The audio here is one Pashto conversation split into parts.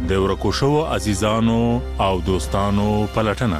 د ورکو شوو عزیزانو او دوستانو پلټنه.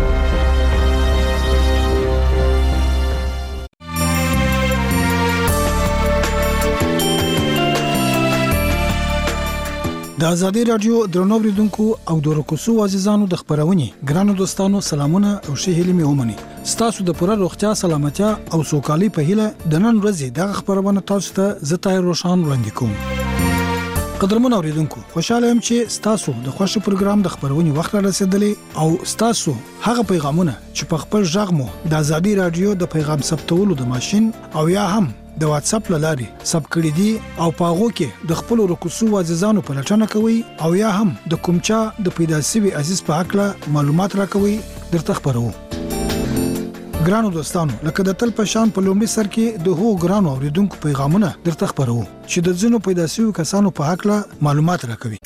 د ازادي رادیو درنو اوریدونکو او د ورکو شوو عزیزانو د خبرونې ګرانو دوستانو سلامونه او ښه هیلې مې ومني. ستاسو د پوره روغتیا سلامتیا او سوکالي په هیله د نن ورځې د خبرونه تاسو ته زه طاهر روشان وړاندې کوم. قدرمن اوریدونکو خوشاله يم چې ستاسو د خوښ پروګرام د خبرونې وخت را رسیدلی او ستاسو هغه پیغامونه چې په خپل ژغ مو د ازادي رادیو د پیغام ثبتولو د ماشين او یا هم د واتس اپ لاري سب کړی دي او پاغو کې د خپل رکوسو عزیزانو په لټنه کوي او یا هم د کومچا د پیدا سوي عزیز په حق له معلومات راکوي درته خبرو. ګرانو دوستانو لکه د تل په شان په لومړي سر کې د هو ګرانو اوریدونکو پیغامونه درته خبرو چې د ځینو پیدا سوي کسانو په حق له معلومات راکوي.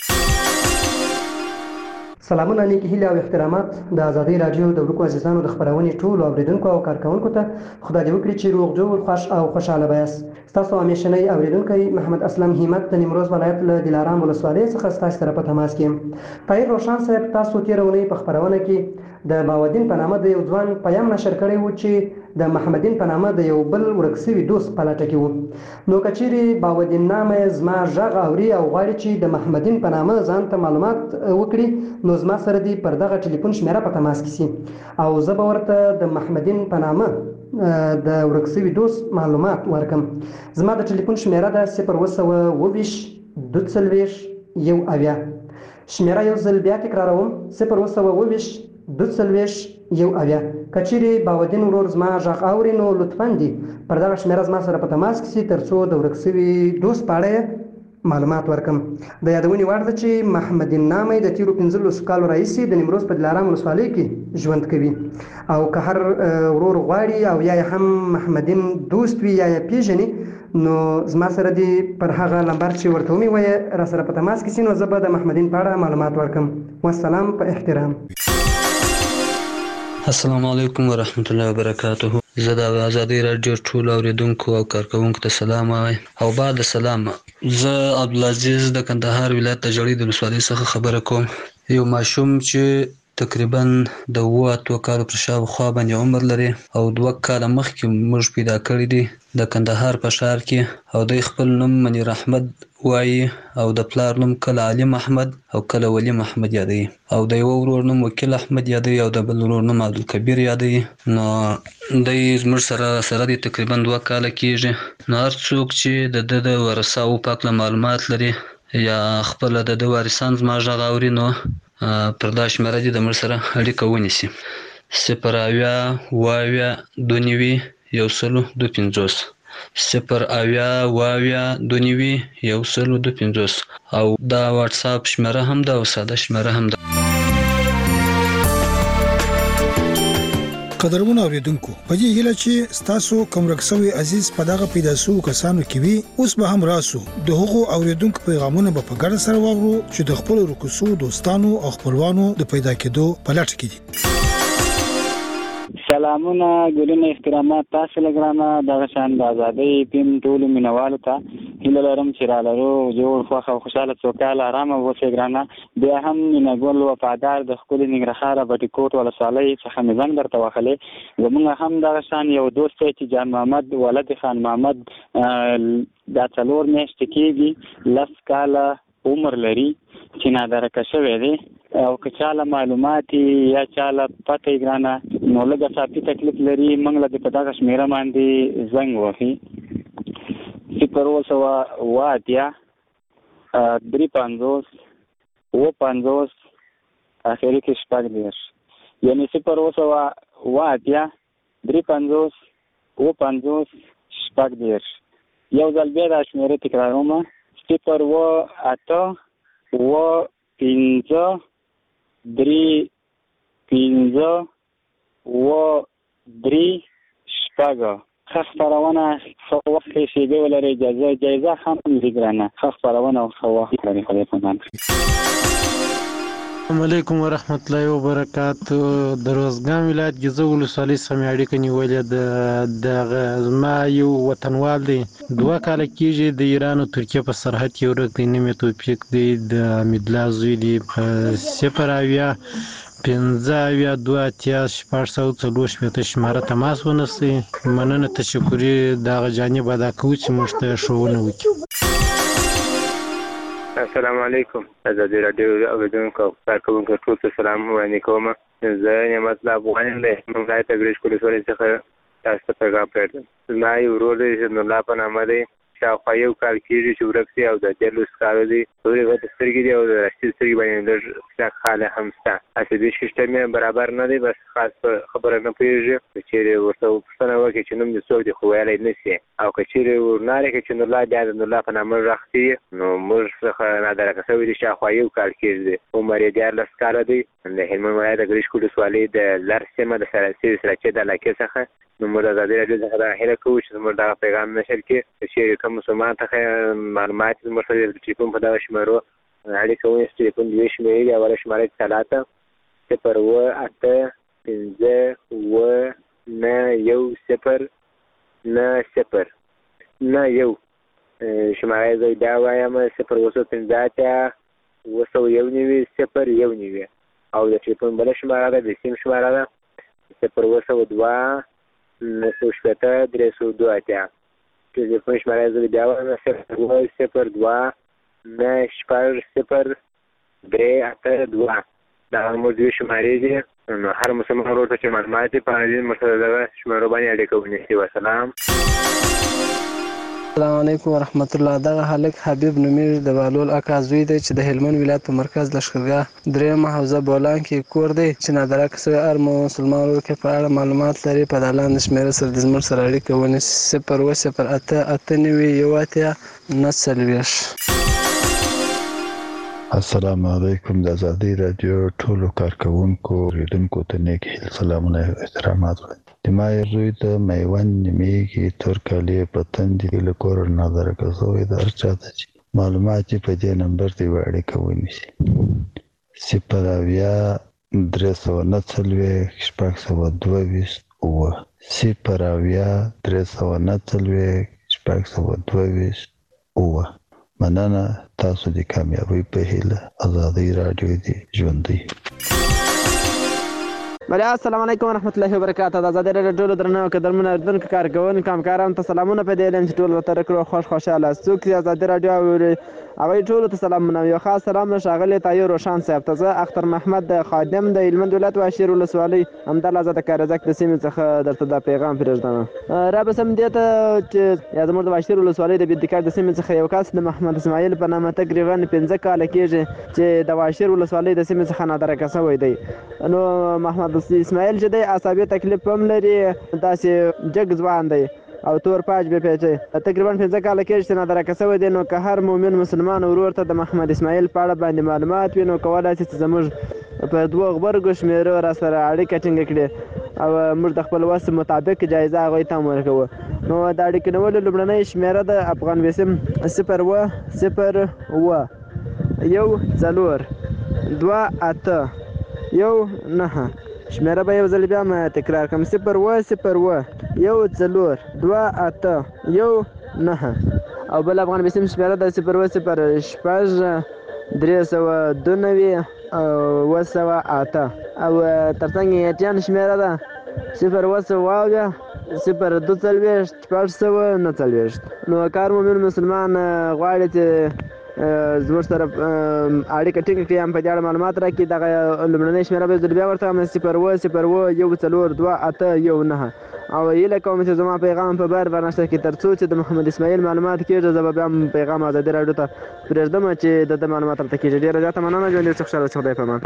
سلامونه نیکی هیله او احترامات د ازادي رادیو د ورکو عزیزانو د خبرونې ټول اوریدونکو او کارکونکو ته خدای دې وکړي چې روغ جوړ خوش او خوشاله بایاست. تاسو همیشنی اوریدونکو محمد اسلم همت د نیمروز ولایت له دلارام ولسوالۍ څخه ستاسو سره په تماس کې. طاهر روشان صاحب تاسو تیرونی په خبرونه کې د باودین په نامه د یو ځوان پیغام نشر کړی و چې د محمدین په نامه د یو بل ورکسوي دوست په لټه کې و. نو کچيري باودین نامه زما ژغ اوري او غواړي چې د محمدین په نامه ځان ته معلومات وکړي نو زما سره دی پر دغه ټلیفون شمیره په تماس کې سي او زه به ورته د محمدین په نامه د ورکسوي دوست معلومات ورکم. زما د ټلیفون شمیره ده 020 22 یو اویا. شمیره یو ځل بیا تکراروم 020 22 یو اویا. کچيري باودین ورور زما ژغ اوري نو لطفاً دي پر دغه شمیره زما سره په تماس کې سي ترڅو د ورکسوي دوست په اړه معلومات ورکم. د یادونې وړ ده چې محمدین نامه د تیرو 15 کالو راهیسې د نیمروز په دلارام ولسوالۍ کې ژوند کوي او که هر ورور غواړي او یا هم محمدین دوست وي یا پیژني نو زما سره دی پر هغه نمبر چې ورته ومي وای را سره په تماس کې سي نو زه به د محمدین په اړه معلومات ورکم. والسلام په احترام. السلام علیکم ورحمت الله وبرکاته. زه د ازادي رادیو ټول اوریدونکو او کارکونکو ته سلام وایم او بعد سلام. زه عبدالعزیز د کندهار ولایت د جړې د ولسوالۍ څخه خبره کوم. یو ماشوم چې تقریبا د 2 کالو پر شاوخوا باندې عمر لري او 2 کاله مخکې موږ پیدا کړی دی د کندهار په ښار کې او د خپل نوم منیر احمد وایي او د پلار نوم کله علي محمد او کله ولی محمد یادوي او د یو ورور نوم وکیل احمد یادوي او د بل ورور نوم عبدالکبیر یادوي. نو د زموږ سره د تقریبا 2 کاله کېږي. نو هر څوک چې د ورثاو په اړه معلومات لري یا خپل د وارثان زما ژغ اوري نو پر دا شمیره دي د موږ سره اړیکه ونیسي 08022 او دا واتس اپ شمیره هم ده او ساده شمیره هم ده. قدرمن اوریدونکو په دې هیله چې ستاسو کوم رکسوي عزیز په دغه پیدا سو کسانو کې وي اوس به هم راسو د هغو اوریدونکو پیغامونه په ګډه سره واورو چې د خپل رکوسو دوستانو او خپلوانو د پیدا کېدو په لټه کې دي. سلامونه ګلونه احترامات تاسو لګرانه دغه شان د ازادۍ پیم ټول مینوالو ته هیله لرم چې را لرو جوړ خوښ او خوشاله سوکاله آرامه اوسئ ګرانه. بیا هم مینهګل وفادار د ښکلي ننګرهار بټي کوټ ولسوالۍ څخه مې زنګ درته وهلی. زموږ هم دغه شان یو دوست دی چې جان محمد ولد خان محمد دا 4 میاشتې کېږي 10 کاله عمر لري چې نادرکه شوی دی او که چاله معلومات یا چاله پته ګرانه نو لږه صافي تکلیف لري موږ له په دغه شمیره باندې زنګ وهي 020 350 اخري کې شپږ دیرش یعنی 020 350 شپږ دیرش. یو ځل بیا دا شمیره تکراروم 080 3 5 3 شپږ. خبرونه خو وخت شي دی ولر اجازه هم لګرانه خبرونه او خو وخت لري خو په مان. السلام علیکم ورحمت الله وبرکاتو. د روزګان ولایت ګیزه ولسوالۍ سمې اړیکه نیولې د زما یو وطنوال دی 2 کاله کېږي د ایران او ترکیه په سرحد کې ورک دی. نوم یې توفیق دی، د حمیدالله زوی دی. په 080-280-284 شماره تماس ونیسئ. مننه، تشکري دغه جانب ادا کوو چې موږ ته ښوونه وکړي. السلام علیکم. ازادي راډیو د اوریدونکو او کارکوونکو ټول ته سلام وړاندې کوم. زه نعمت الله افغان یم د منګای تګریش ولسوالۍ څخه تاسو ته پیغام پرېږدم. زما یو ورور دی چې نورالله په نامه دی، شاوخوا یو کال کېږي چې ورک دی او د 13 کالو دی. تورې غټې سترګې دي او د راستي سترګې باندې لږ کلک خاله هم شته. عصبي سیسټم یې برابر نه دی، بس خاص په خبره نه پوهېږي. که چېرې ورته پوښتنه وکړي چې نوم دې څوک دی، خو ویلی نه شي. او که چېرې ورنارې کړي چې نورالله بیا د نورالله په نامه غږ کړي، نو موږ څخه نادرکه شوی دی. شاوخوا یو کال کېږي دی، عمر یې 14 کاله دی. د هلمند ولایت د ګرشک ولسوالۍ د لر سیمه د سراچې د علاقې څخه. نو موږ د ازادي راډیو څخه دا هیله کوو چې زموږ دغه پیغام نشر کړي. که چېرې کوم مسلمان ته معلومات زموږ سره د ټلیفون په دغه شمېرو اړیکه ونیسي. ټلیفون 2 شمېرې دي. اوله شماره 3 0 شماره زه بیا وایم 0 او د ټلیفون بله شماره ده د سیم شماره ده 0 2 ټلیفون شماره زه بیا وایم 0 دا موږ 2 شمارې دي. نو هر مسلمان ورور ته چې معلومات دي په دې مرسته دغه شمېرو باندې اړیکه ونیسي. وسلام. السلام علیکم ورحمت الله. دغه هلک حبیب نومیږي، د بهلول اکا زوی دی چې د هلمند ولایت په مرکز لښکرګاه 3 حوزه بولان کې کور دی چې نادرکه شوی هر مسلمان ورور کې په اړه معلومات لري په دغه لاندې شمېره سره د زموږ سره اړیکه ونیسي 0 السلام علیکم. د ازادي راډیو ټولو کارکوونکو اوریدونکو ته نیک هیل سلامونه او احترامات. د ما زوی د میوند نیمېږي تور کالي په تندې له کور نادرکه شوی د هر چا ته چې معلومات په دې نمبر ته اړیکه ونیسي 0 مننه. تاسو د کامیابی په هیله. ازادي راډیو دی ژوندۍ. بله السلام علیکم ورحمت الله وبرکاته. د ازادي راډیو ټولو درنو قدرمنو اورېدونکو کارکوونکو همکارانو ته سلامونه. په دې علم چې ټول ورته کړو خوشحاله څوک چې ازادي راډیو اوري هغوی ټولو ته سلامونه. یو خاص سلام له ښاغلي طاهر روشان صاحب ته. زه اختر محمد د خادم د هلمند ولایت واشیر ولسوالۍ همدلته د کارزک د سیمې څخه درته دا پیغام پرېږدم. رابسم دې ته چې یا زموږ د واشیر ولسوالۍ د بېدکار د سیمې څخه یو کس د محمد اسماعیل په نامه تقریبا 15 کاله کېږي چې د واشیر ولسوالۍ د سیمې څخه نادرکه شوی دی. نو محمد اسماعیل چې دی عصبي تکلیف هم لري، داسې جګ ځوان دی او تور پاج به پیچي. تقریبا 15 کاله کېږي چې نادرکه شوی دی. نو که هر مؤمن مسلمان ورور ته د محمد اسماعیل په اړه باندې معلومات وي، نو کولی شي چې زموږ په 2 غبرګو شمېرو را سره اړیکه ټینګه کړي او موږ د خپل وس مطابق جایزه هغوی ته هم ورکوو. نو د اړیکې نیولو لومړنۍ شمېره د افغان وسیم 0 شمېره به یو ځل بیا م تکرار کړم 0 او بل افغان وسیم شمېره د 0 او ترڅنګ یې ایټیان شمېره ده 0 نو کار مومن مسلمان غواړي چې زموږ سره اړیکه ټینګه کړي، هم په دې اړه معلومات راکړي. دغه لومړنۍ شمېره به زه بیا ورته وایم 0 او هیله کوم چې زما پیغام په بار نشر کړي تر څو چې د محمد اسماعیل معلومات کېږي. زه به بیا هم پیغام ازادي راډیو ته پرېږدم چې د معلومات ورته کېږي. ډېره زیاته مننه. ژوند دې خوشحاله اوسې. خدای په امان.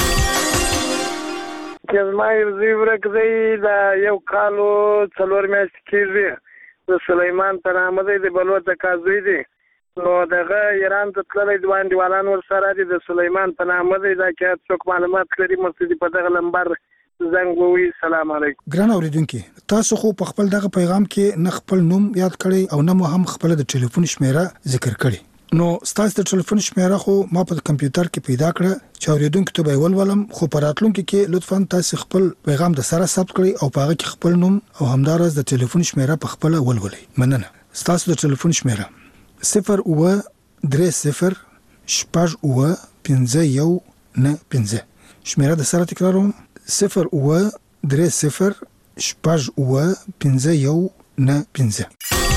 زما زوی ورک دی، د 1 کال او 4 میاشتې کېږي. د سلیمان په نامه دی، د بلوڅ اکا زوی دی. نو دغه ایران ته تللی، 2 انډیوالان ورسره دي. د سلیمان په نامه دی. دا که څوک معلومات لري مرسته په دغه نمبر زنګ ووهي. سلام علیکم. ګران اورېدونکي، تاسو خو په خپل دغه پیغام کې نه خپل نوم یاد کړی او نه مو هم خپل د ټلیفون شمېره ذکر کړی. نو ستاسو د ټلیفون شمیره خو ما په کمپیوټر کې پیدا کړه چې اوریدونکو ته به ولولم، خو په راتلونکي کې لطفاً تاسو خپل پیغام د سره ثبت کړئ او په هغه کې خپل نوم او همدارس د ټلیفون شمیره په خپل ولولئ. مننه. ستاسو د ټلیفون شمیره 0 شپږ اوه پنځه یو نه پنځه. شمیره د سره تکراروم 0 شپږ اوه پنځه یو نه پنځه.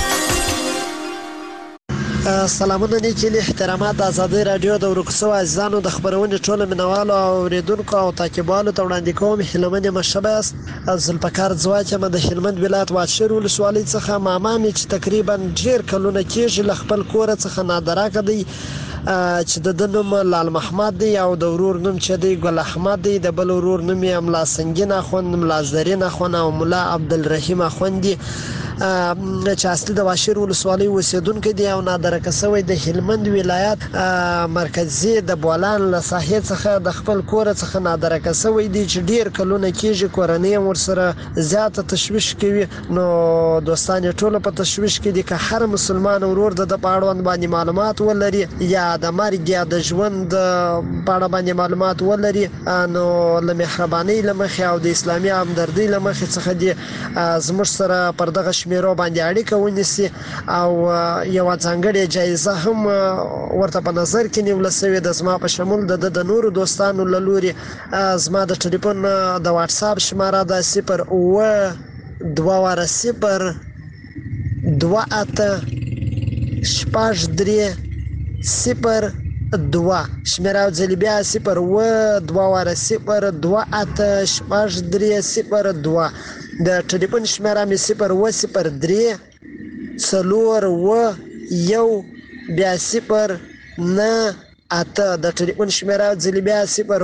سلامونه نیکي احترامات د ازادي رادیو د ورکسو عزیزانو د خبرونې ټول منوالو او اوریدونکو او تعقیبوالو ته وړاندې کوم هیلمن مشبه است ذوالفقار ځواک یم د هلمند ولایت واشر ولسوالۍ څخه مامامي چې تقریبا ډیر کلونه کېږي له خپل کور څخه نادراکه دی چې د نوم لال محمد دی او د ورور نوم چې دی ګل احمد دی، د بل ورور نوم یې ملا سنگین اخوند، ملا زرین اخوند او ملا عبدالرحیم اخوند دی چې اصلي د واشر ولسوالۍ اوسیدونکي دي او نادرکه شوی د هلمند ولایت مرکزي د بولان له ساحې څخه د خپل کور څخه نادرکه شوی دي چې ډیر کلونه کېږي کورنۍ ورسره زیاته تشویش کوي. نو دوستان ټول په تشویش کې دي که هر مسلمان ورور د پاړوند باندې معلومات ولري یا د مرګ یا د ژوند په اړه باندې معلومات ولري، نو له مهربانۍ له مخې او د اسلامي همدردۍ له مخې څخه دي زموږ سره پر دغه شمیرو باندې اړیکه ونیسي او یو ځانګړې جایزه هم ورته په نظر کې نیول شوې ده زما په شمول د نورو دوستانو له لوري. زما د ټلیفون د واتس اپ شماره ده 0 شمیره او ځلې بیا 0 د ټلیفون شمیره مې 0 4 بیا 0 نه اته. د ټلیفون شمیره ځلې بیا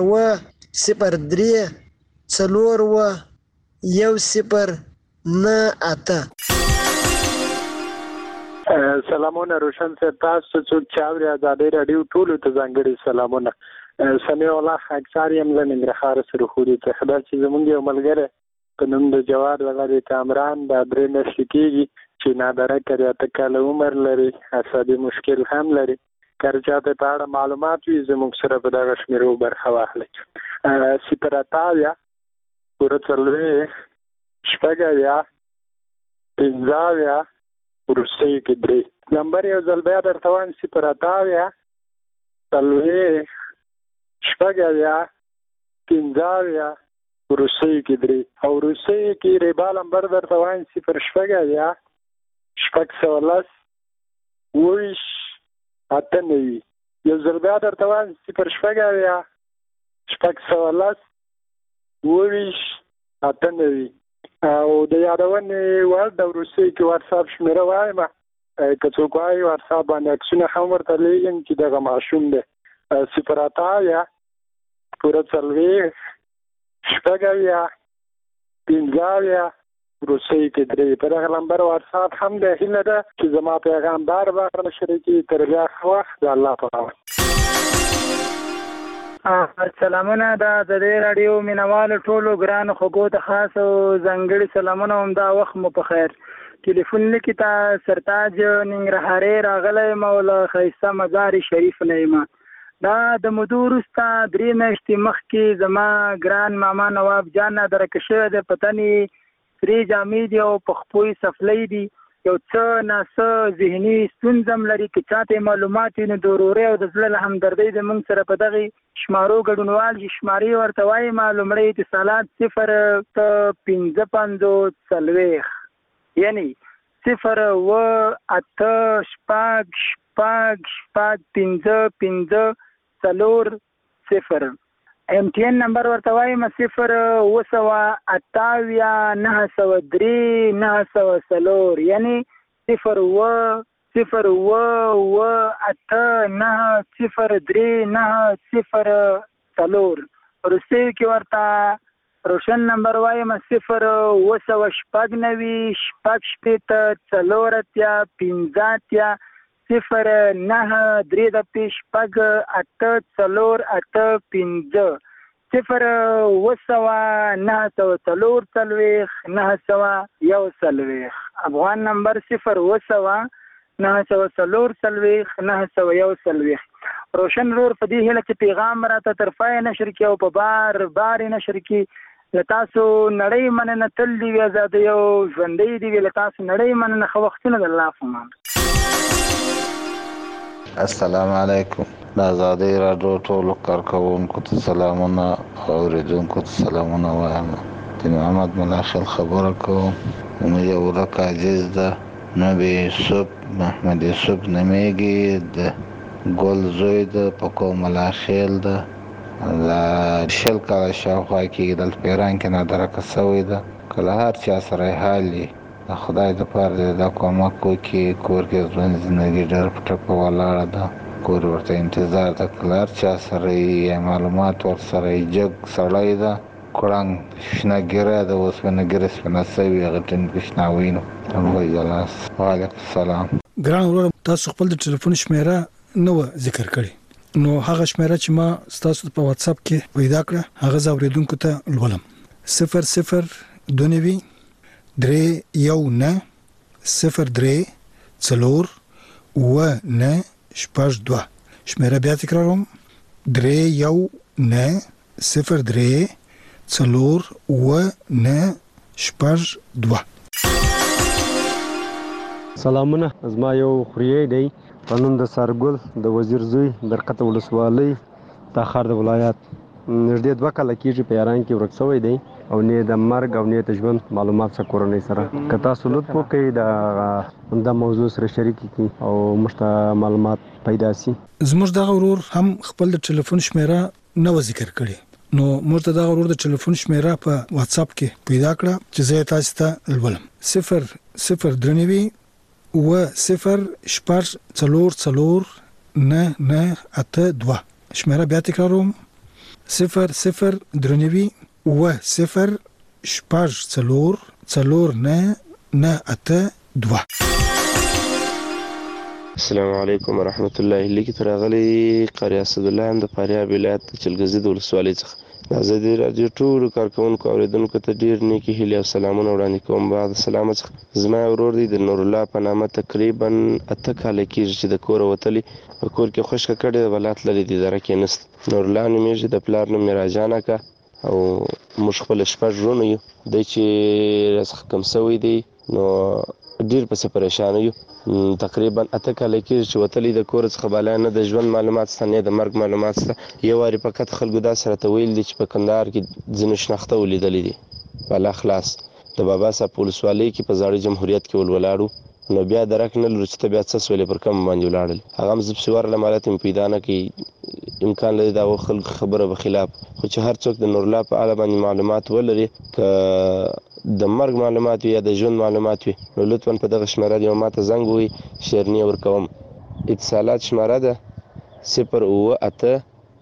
0 نه اته. سلامونه روشن صاحب، تاسو څوک چې اوري ازادي رادیو ټولو ته ځانګړي سلامونه. سمیع الله خاکسار یم له ننګرهار سره خوري ته خدای چې زمونږ یو ملګری په نوم د جواد ولري کامران د درې میاشتې کېږي چې نادرکه دی، 8 کاله عمر لري، عصبي مشکل هم لري. که چاته په اړه معلومات وي زموږ سره په دغه شمیرو برخه واخلئ. 0 50 وروستۍ کې 3 نمبر یو ځل بیا درته وایم 0 50 وروستۍ کې 3 او وروستۍ کې ریبا نمبر درته وایم 0 یو ځل بیا درته وایم 0 او د یادونې وړ د وروستۍ کې واتساپ شمیره وایم، که څوک وایي واتساپ باندې عکسونه هم ورته لیږم چې دغه ماشوم دی 0 50 وروستۍ کې 3 په دغه نمبر واتساپ هم دی. هیله ده چې زما پیغام بار بار شریکي. تر بیا ښه وخت د الله په امان. سلامونه د ازادي رادیو مینوالو ټولو ګرانو خوږو ته خاص او ځانګړي سلامونه. همدا وخت مو په خیر. ټلیفون لیکي ته سرتاج ننګرهاري راغلی یم او له ښایسته مزار شریف نه یم. دا د مودو وروسته 3 میاشتې مخکې زما ګران ماما نواب جان نادرکه شوی دی. په تن یې سرې جامې دي او په خپو یې سفلۍ دي. یو څه ناڅه ذهني ستونزه هم لري. که چاته معلومات وي نو د ورورۍ او د زړه له همدردۍ د موږ سره په دغې شمارو ګډونوال شي. شمارې ورته وایم لومړی اتصالات 0 یعنی 0 MTN نمبر ورته وایم 0 یعنی 0 وروستۍ کې ورته روشن نمبر وایم 0 افغان نمبر 0 940 روشن رور په دې هله چې پیغام راته طرفای نشر کې او په بار نشر کې لتاسو نړۍ مننه تل دی آزاد یو ژوندۍ دی لتاسو نړۍ مننه خو وختونه د الله فمان. السلام علیکم. د آزادۍ راډیو ټولو کارکوونکو ته سلامونه او اوریدونکو ته سلامونه وایم. د محمد ملاشل خبره کوم. یو ورک عزیز ده نبی یوسف محمد یوسف نمیږي د ګل زوی ده په کوم ملاشل ده د شل کاله شاوخوا کې دلته په ایران کې نادرکه سوی ده. که له هر چا سره یې حال وي د خدای دپاره دی دا کومک وکړي. کور کې ژوند زندګي ډېر په ټپه ولاړه ده. کور ورته انتظار ده. که له هر چا سره یې معلومات ورسره یې جګ سړی ده کړنګ شنه ګیره ده اوسپنه ګیره سپنه سوي هغه ټینګ شنه وینو. وعلیکم السلام. ګران ورور تاسو خپل د ټلیفون شمیره نو ذکر کړی نو هغه شمیره چې ما تاسو په واتس اپ کې پیدا کړه هغه زاوریدونکو ته لولم 0029 319 03 څلور و نه شپږ دوه. شمیره بیا تکراروم 319 03 څلور و نه شپږ دوه. سلامونه. زما یو خوریی دی قانون د سارګل د وزیر زوی درقته ولسوالۍ تاخر د ولایت نږدې 2 کاله کېږي په ایران کې ورک شوی دی او نه د مرګ او نه د ژوند معلومات څخه کورنۍ سره که تاسو لطف وکړئ د موضوع سره شریک کړئ او موږ ته معلومات پیدا شي. زموږ دغه ورور هم خپل د ټلیفون شمیره نو ذکر کړي نو موږ ته دغه ورور د ټلیفون شمیره په واتس اپ کې پیدا کړه چې زه تاسو ته لولم 0039 و 0 څلور نه نه اته دوه. شمیره بیا تکراروم 0039 و 0 څلور نه نه اته دوه. السلام علیکم ورحمت الله. لیکي ترغلی قاری اسد الله هم د فاریاب ولایت چلګزي د ولسوالۍ څخه د آزادۍ راډیو ټولو کارکوونکو اوریدونکو ته ډیر نیکی هیلې او سلامونه وړاندې کوم. بعد سلام څخه زما ورور دی د نور الله په نامه تقریبا 8 کاله کېږي چې د کور وتلی په کور کې خوشکه کړي ولات لري د اداره کې نست. نور الله نومېږي د پلار نوم میراجانه کا او موږ خپل شپږ ورونه یو د چې راڅخه کم سوی دی نو ډیر په پریشان یو. تقریبا 8 کاله کېږي چې وتلی د کور څخه بالا نه د ژوند معلومات ست نه د مرګ معلومات ست. یو واری فقط خلکو دا سره ته ویل دي چې په کندهار کې ځینو شناخته ولیدلې دي بالا خلاص د بابا صاحب ولسوالۍ کې په زاړه جمهوریت کې ولولاړو نو بیا درک نه لري چې بیا څه سولې پر کم باندې ولاړل هغه مزب سوار له مالات پیدا نه کی امکان لري دا خلک خبره به خلاف خو چې هر څوک د نور الله په اړه باندې معلومات ولري ک د مرګ معلومات یا د ژوند معلومات وي نو لطفا په دغه شماره دی ماته زنګ وي شیرنی ورکوم. اتصالات شماره ده 0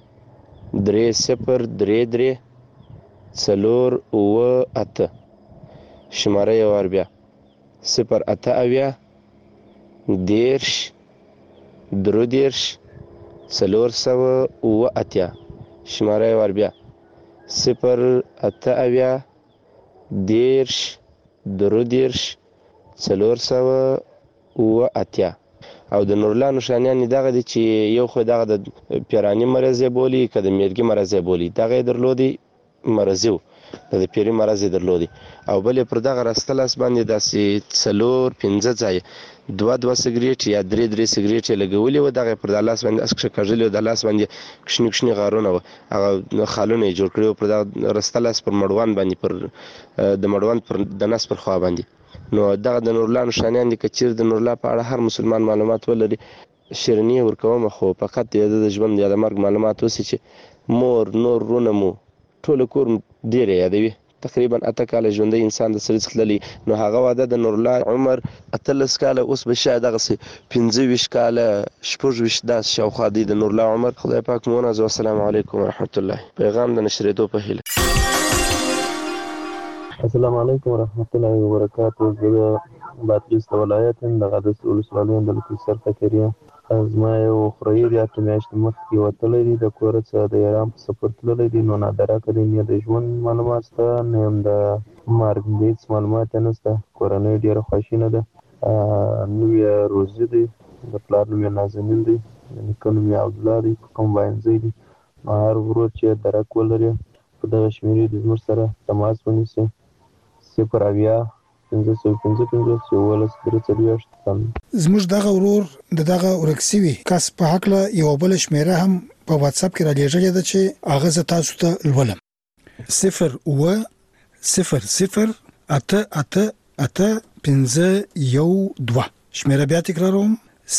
3 څلور اوه اته. شماره یو وار بیا 0 اته اویا 10 13 څلور سوه اوه اتیا. شماره یو وار بیا 0 اته اویا 10 13 څلور سوه اوه اتیا. او د نورلا نشانیان دغه دي چې یو خو دغه د پیرانی مرض بولی که د میرګي مرض بولی دغه درلودي مرزو د پیری مرز درلودي او بل پر دغه راستلاس باندې داسې څلور 15 ځای 2 سیګریټ یا 3 سیګریټ لګولې و دغه پر د لاس باندې اسکه کړل د لاس باندې کښنی غارونه هغه خالونه جوړ کړو پر د راستلاس پر مړوان باندې پر د مړوان پر د نس پر خوا باندې نو دغه د نورلا نشانیان دي کچیر د نورلا په اړه هر مسلمان معلومات ولري شیرنی ورکوم خو فقط د ژوند یا د مرګ معلومات وسی چې مور نور رونمو ټول کور ډیر یادوي تقریبا 8 کاله ژوندۍ انسان د سړي څخه للی نو هغه واده د نورلا عمر 13 کاله اوس به شاید دغه 15 کاله 14 داس شاوخوا دی د نورلا عمر خدای پاک مو نازو. السلام علیکم ورحمت الله. پیغام د نشریدو په هیله. السلام علیکم ورحمت الله وبرکاته. زه بادغیس ولایت د غادس ولسوالۍ د لکسر فکریه زما یو خوري د اټمیاشت مخکې وتلې دي د کور څخه د ایران په سفر تللی دي نو نادره کړي نه د ژوند معلومات ته نه هم د مرګ هیڅ معلومات نشته. کورنۍ ډیره خوشینه ده نوم یې روزي دی، د پلار نوم یې نازنین دی، د نیکه نوم یې عبدالله دی، په کمباینځی دی. نو هر ورور چې درک ولري په دغه شمېرې د زموږ سره تماس ونیسي 0 زموږ دغه ورور د دغه ورک سوي کس په حقله یو بل شمیره هم په واتس اپ کې را لېږلې ده چې هغه زه تاسو ته لولم. 080888512 شمیره بیا تکراروم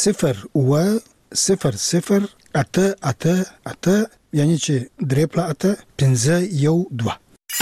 08088 یعنی چې 3.8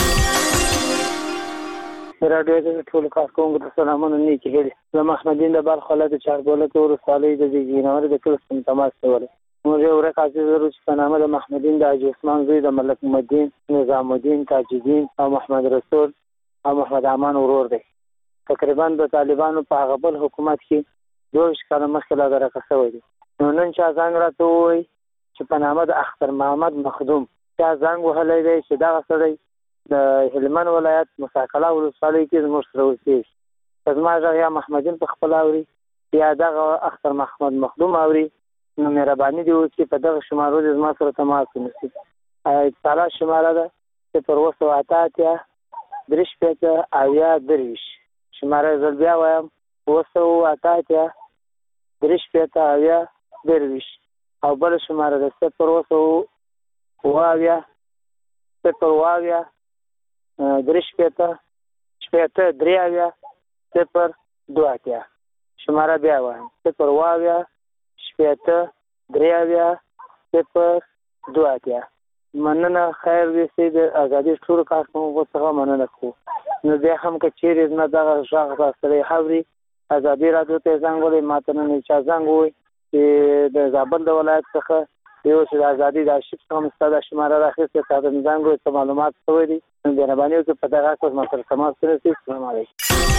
راډیو د ټول کارکونکو ته سلامونه نیکی هیلې. زه محمدین د بلخ ولایت چاربولک ولسوالۍ د زیږینور د کلستون تماس کولی. موږ یو ورک عزیز لرو چې په نامه د محمدین د حاجي عثمان زوی د ملک محمدین، نظام الدین، تاج الدین او محمد رسول او محمد امان ورور دی. تقریبا د طالبانو په هغه بل حکومت کې 22 کاله مخکې لا درکه شوی دی. نو نن چا زنګ راته ووایي چې په نامه د اختر محمد مخدوم چا زنګ وهلی دی چې دغه سړی د هلمند ولایت مساکله ولسوالۍ کې زموږ سره اوسېږي. که زما غږ یا محمدین په خپله اوري یا دغه اختر محمد مخدوم اوري نو مهرباني دې وکړي په دغه شمارو دې زما سره تماس ونیسي. اتصالات شماره ده 028 3 شماره زه بیا وایم 028 3 او بله شماره ده 0 3 شماره بیا وایم 0 مننه. خیر ویسي د ازادي ټولو کارکونکو څخه مننه کوو. نو بیا هم که چیرې زما دغه غږ تاسو سره حاوري ازادي راډیو ته زنګ وهلی ماته نن چا زنګ ووایي چې د زابل د ولایت څخه یو چې د ازادي د آرشیف څخه مو ستا دا شماره راخیستې تا ته مې زنګ ووایي څه معلومات شوی دي نو مهرباني وکړئ په دغه حق ما سره تماس ونیسئ. السلام علیکم.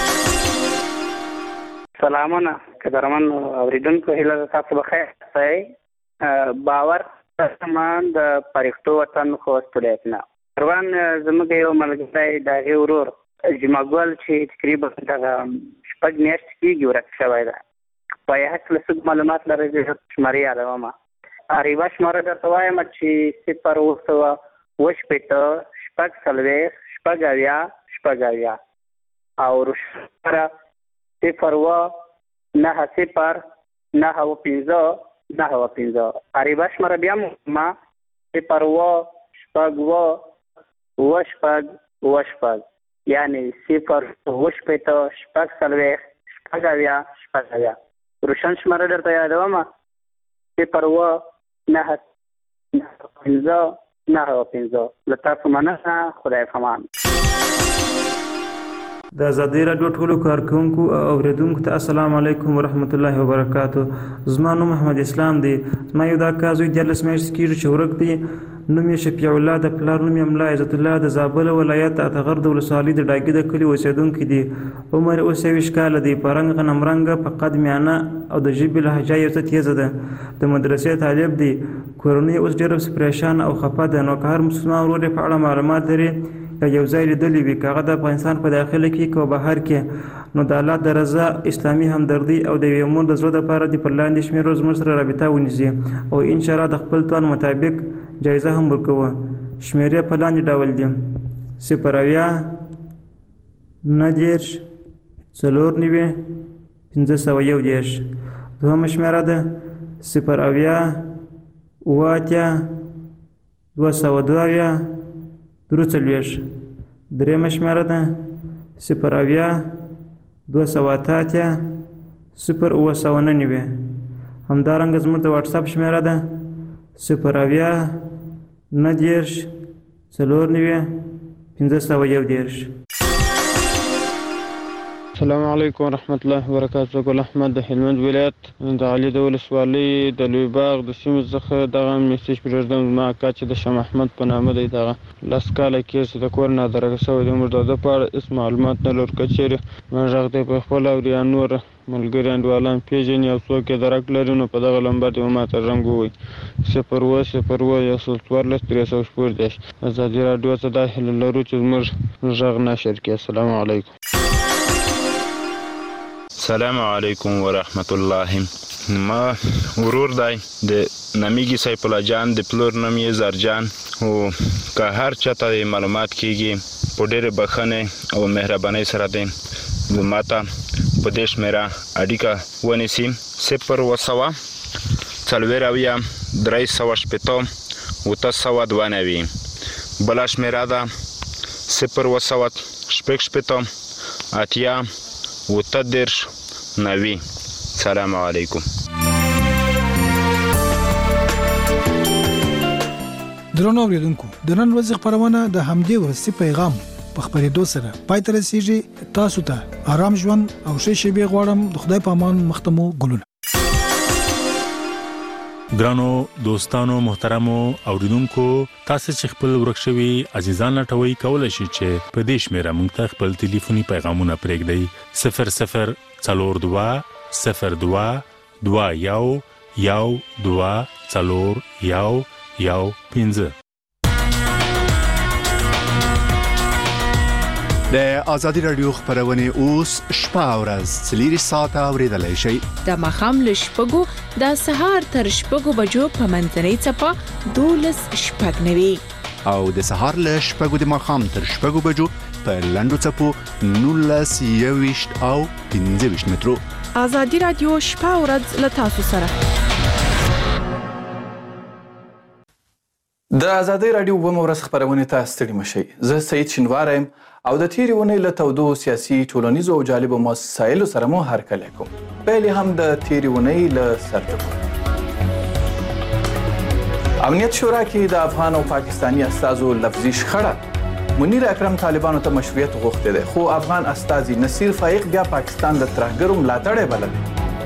سلامونه قدرمن اورېدونکو، هیله ده تاسو بخیر اوسئ. باور سامان د پرښتو وطن خوست ولایت نه روان زموږ یو ملګری د هغې ورور جمعګل چې تقریبا دغه 6 میاشتې کېږي ورک شوی ده. په یې هکله څه معلومات لرئ زه شمارې یادومه. یوه شماره درته وایم چې 0 او روشنه 0 عریبه شماره بیا ما 0 یعنی 0 روشن شماره درته یادومه 0 له تاسو مننه. خدای پامان. د ازادي راډیو ټولو کارکونکو او اوریدونکو ته السلام علیکم ورحمت الله وبرکاتو. زما نوم محمد اسلام دی. زما یو دا کار زوی 14 میاشتې کېږي چې ورک دی. نوم یې شفیع الله، د پلار نوم یې ملا عزت الله، د زابل ولایت اتغر د ولسوالۍ د ډاګي د کلي اوسېدونکی دی. عمر یې 29 کاله دی. په رنګ غنم رنګه، په قد میانه او د ژبې لهجه یې څه تیزه ده. د مدرسې طالب دی. کورنۍ اوس ډېره پریشان او خفه ده. نو که هر مسلمان ورور یې په اړه معلومات لري یا یو ځای لیدلی وي، که هغه د افغانستان په داخله کې که بهر کې، نو د الله د رضا، اسلامي همدردي او د یوې مور د زړه دپاره دې پر لاندې شمېرو زموږ سره رابطه ونیسي او انشاءالله د خپل توان مطابق جایزه هم ورکوه. شمېرې په لاندې ډول دي: 0 دوهمه شمېره ده 0 درېیمه شمېره ده 0 همدارنګه زموږ د واټساپ شمېره ده 0 السلام علیکم ورحمت الله وبرکاتو. ګل احمد د هلمند ولایت د علي د ولسوالۍ د لوی باغ د سیمې څخه دغه میسج پرېږدم. زما اکا چې د شاه محمد په نامه دی، دغه 10 کاله کېږي چې د کور نه درکه شوی دی. موږ د ده په اړه هېڅ معلومات نه لرو. که چېرې ما غږ دی په خپله اوري یا نور ملګري انډیوالان پېژني او څوک یې درک لري نو په دغه لمبر دې ماته زنګ ووایي 0 ازادي راډیو ته دا هیله لرو چې زموږ غږ نشر کړي. السلام علیکم. السلام علیکم ورحمت الله. ما ورور دی د نامیږي سیف الله جان د پلور نوم یې زرجان او که هر چاته معلومات کیږي په ډېرې بخښنې او مهربانۍ سره دی ماته په دې شمېره اړیکه ونیسي 0 څلوېښت اویا 390 992 بله شمېره ده 0 شپږ اتیا 90. سلام علیکم. درنو اوریدونکو د نن ورځې خبرونه د همدې ورسې پیغام په خبرېدو سره پای ته رسیږي. تاسو ته آرام ژوند او ښه شېبې غواړم. د خدای په امان مختمو ګلونه. ګرانو دوستانو محترمو اوریدونکو تاسو چې خپل ورکشوي عزیزان لټوي کولای شئ چې په دې شمیره موږ ته خپل ټلیفوني پیغامونه پرېږدئ 00 42 02 21 12 4 15. د ازادي رادیو خبرونه اوس شپه او ورځ 4 ساعته اوریدلای شئ. د مخام له شپږو د سهار تر شپږو بجو په منځنۍ چپه 12 شپږ او د سهار له شپږو د مخام تر شپږو بجو په لندو چپو 19 21 او 15 مترو. ازادي رادیو شپه او ورځ له تاسو سره. د ازادي رادیو ومورس خبرونه ته ستړي مشي. زه سید شنوارم او د تیری ونې له تودو سیاسي ټولنیزو او جالبو مسایلو سره مو هرکلی کوم. پیلې هم د تیری ونې له سرټکو. امنیت شورا کې د افغان او پاکستانی استازو لفظي شخړه. منیر اکرم طالبانو ته مشروعیت غوښتي دي خو افغان استازي نصیر فائق بیا پاکستان د ترهګرو ملاتړی بللی.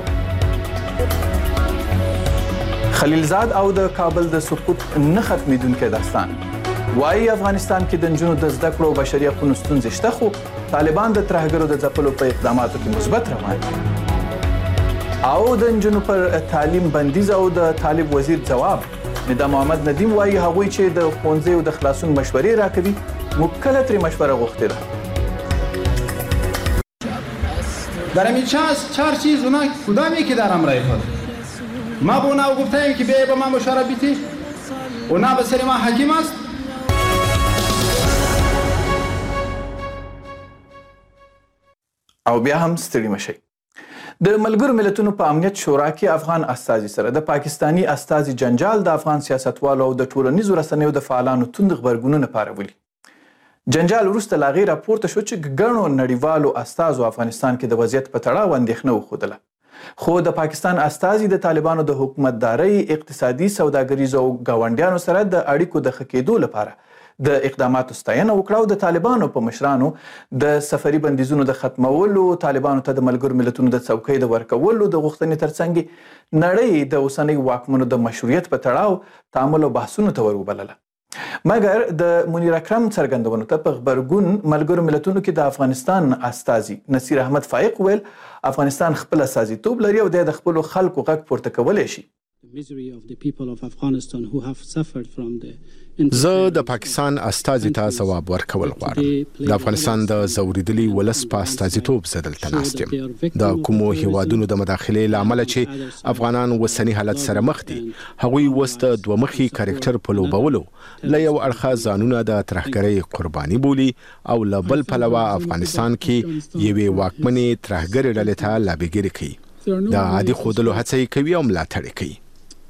خلیلزاد او د کابل د سقوط نه ختمېدونکی داستان. وايي افغانستان کې د نجونو د زده کړو او بشري حقوقو ستونزې شته خو طالبان د ترهګرو د ځپلو په اقداماتو کې مثبت روان دي. او د نجونو پر تعلیم بندیز او د طالب وزیر جواب. ندا محمد ندیم وايي هغوی چې د ښوونځیو د خلاصون مشورې راکوي موږ کله ترې مشوره غوښتې ده. در همین چهار چیز اونا کدامی که در امرای خود ما به اونا گفتیم که بیای با ما مشوره بیتی اونا به سر ما حکیم است. او بیا هم ستړي مشي. د ملګرو ملتونو په امنیت شورا کې افغان استازي سره د پاکستانی استازي جنجال د افغان سیاستوالو او د ټولنیزو رسنیو د فعالانو توند غبرګونونه پارولي. جنجال وروسته لا غیر راپورته شو چې ګڼو نړیوالو استازو افغانستان کې د وضعیت په تړاو اندېښنه وښودله. خو د پاکستان استازي د طالبانو د حکومتدارۍ اقتصادي سوداګریزو او ګاونډیانو سره د اړیکو د ښه کېدو لپاره د اقداماتو ستاینه وکړه او د طالبانو په مشرانو د سفري بندیزونو د ختمولو، طالبانو ته د ملګرو ملتونو د څوکۍ د ورکولو د غوښتنې ترڅنګ نړۍ د اوسنۍ واکمنو د مشروعیت په تړاو تعامل او بحثونو ته وروبلله. مګر د منیر اکرم څرګندونو ته په غبرګون ملګرو ملتونو کې د افغانستان استازي نصیر احمد فائق ویل افغانستان خپل استازیتوب لري او د خپل خلکو غږ پورته کولی شي. زه د پاکستان استازي ته ثواب ورکول غواړم. د افغانستان د زوریدلي ولس په استازیتوب زه دلته ناست یم. د کومو هیوادونو د مداخلې له امله چې افغانان اوسني حالت سره مخ دي هغوی اوس د دومخي کرکټر په لوبولو له یو اړخه ځانونه د ترهګرۍ قرباني بولي او له بل پلوه افغانستان کې یوې واکمنې ترهګرې ډلې ته لابهګیري کوي. د عادي ښودلو هڅه یې کوي او ملاتړ یې کوي.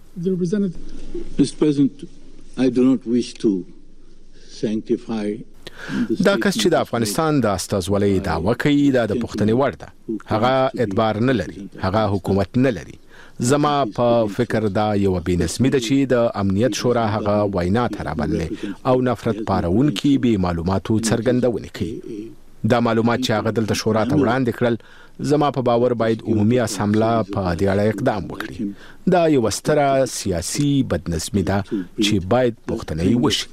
I do not wish to sanctify دا کس چې د افغانستان د استازولۍ دعوه کوي دا د پوښتنې وړ ده. هغه اعتبار نه لري، هغه حکومت نه لري. زما په فکر دا یو بېنظمي ده چې د امنیت شورا هغه وینا ته رابللې او نفرت پارونکي بې معلوماتو څرګندونې کوي. دا معلومات چې هغه دلته شورا ته وړاندې کړل زما په باور باید عمومي اسامبله په دې اړه اقدام وکړي. دا یو ستره سیاسي بدنظمي ده چې باید پوښتنه یې وشي.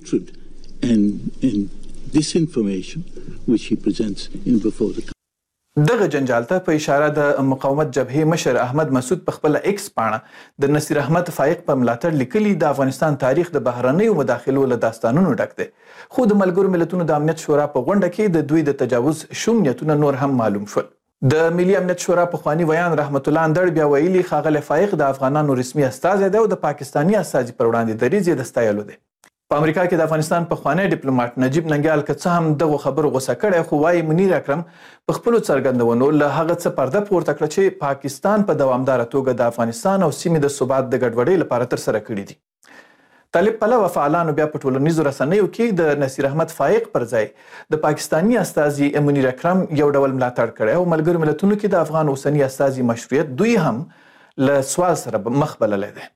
hatred and disinformation which he presents in before the دغه جنجال ته په اشاره د مقاومت جبهې مشر احمد مسعود په خپل ایکس پاڼه د نصیر احمد فائق په ملاتړ لیکلي د افغانستان تاریخ د بهرنیو مداخلو له داستانونو ډک دی، خو د ملګرو ملتونو د امنیت شورا په غونډه کې د دوی د تجاوز شوم نیتونه نور هم معلوم شول. د ملي امنیت شورا پخوانی ویان رحمت الله اندړ بیا ویلي ښاغلی فائق د افغانانو رسمي استازی دی او د پاکستاني استازي پر وړاندې دریځ یې د ستایلو دی. په امریکا کې د افغانستان پخوانی ډیپلوماټ نجیب ننګیال که څه هم دغو خبرو غوسه کړی، خو وایي منیر اکرم په خپلو څرګندونو له هغه څه پرده پورته کړه چې پاکستان په دوامداره توګه د افغانستان او سیمې د ثبات د ګډوډۍ لپاره ترسره کړي دي. طالب پلوه فعالانو بیا په ټولنیزو رسنیو کې د نصیر احمد فائق پر ځای د پاکستاني استازي منیر اکرم یو ډول ملاتړ کړی او ملګرو ملتونو کې د افغان اوسني استازي مشروعیت دوی هم له سوال سره مخ بللی دی.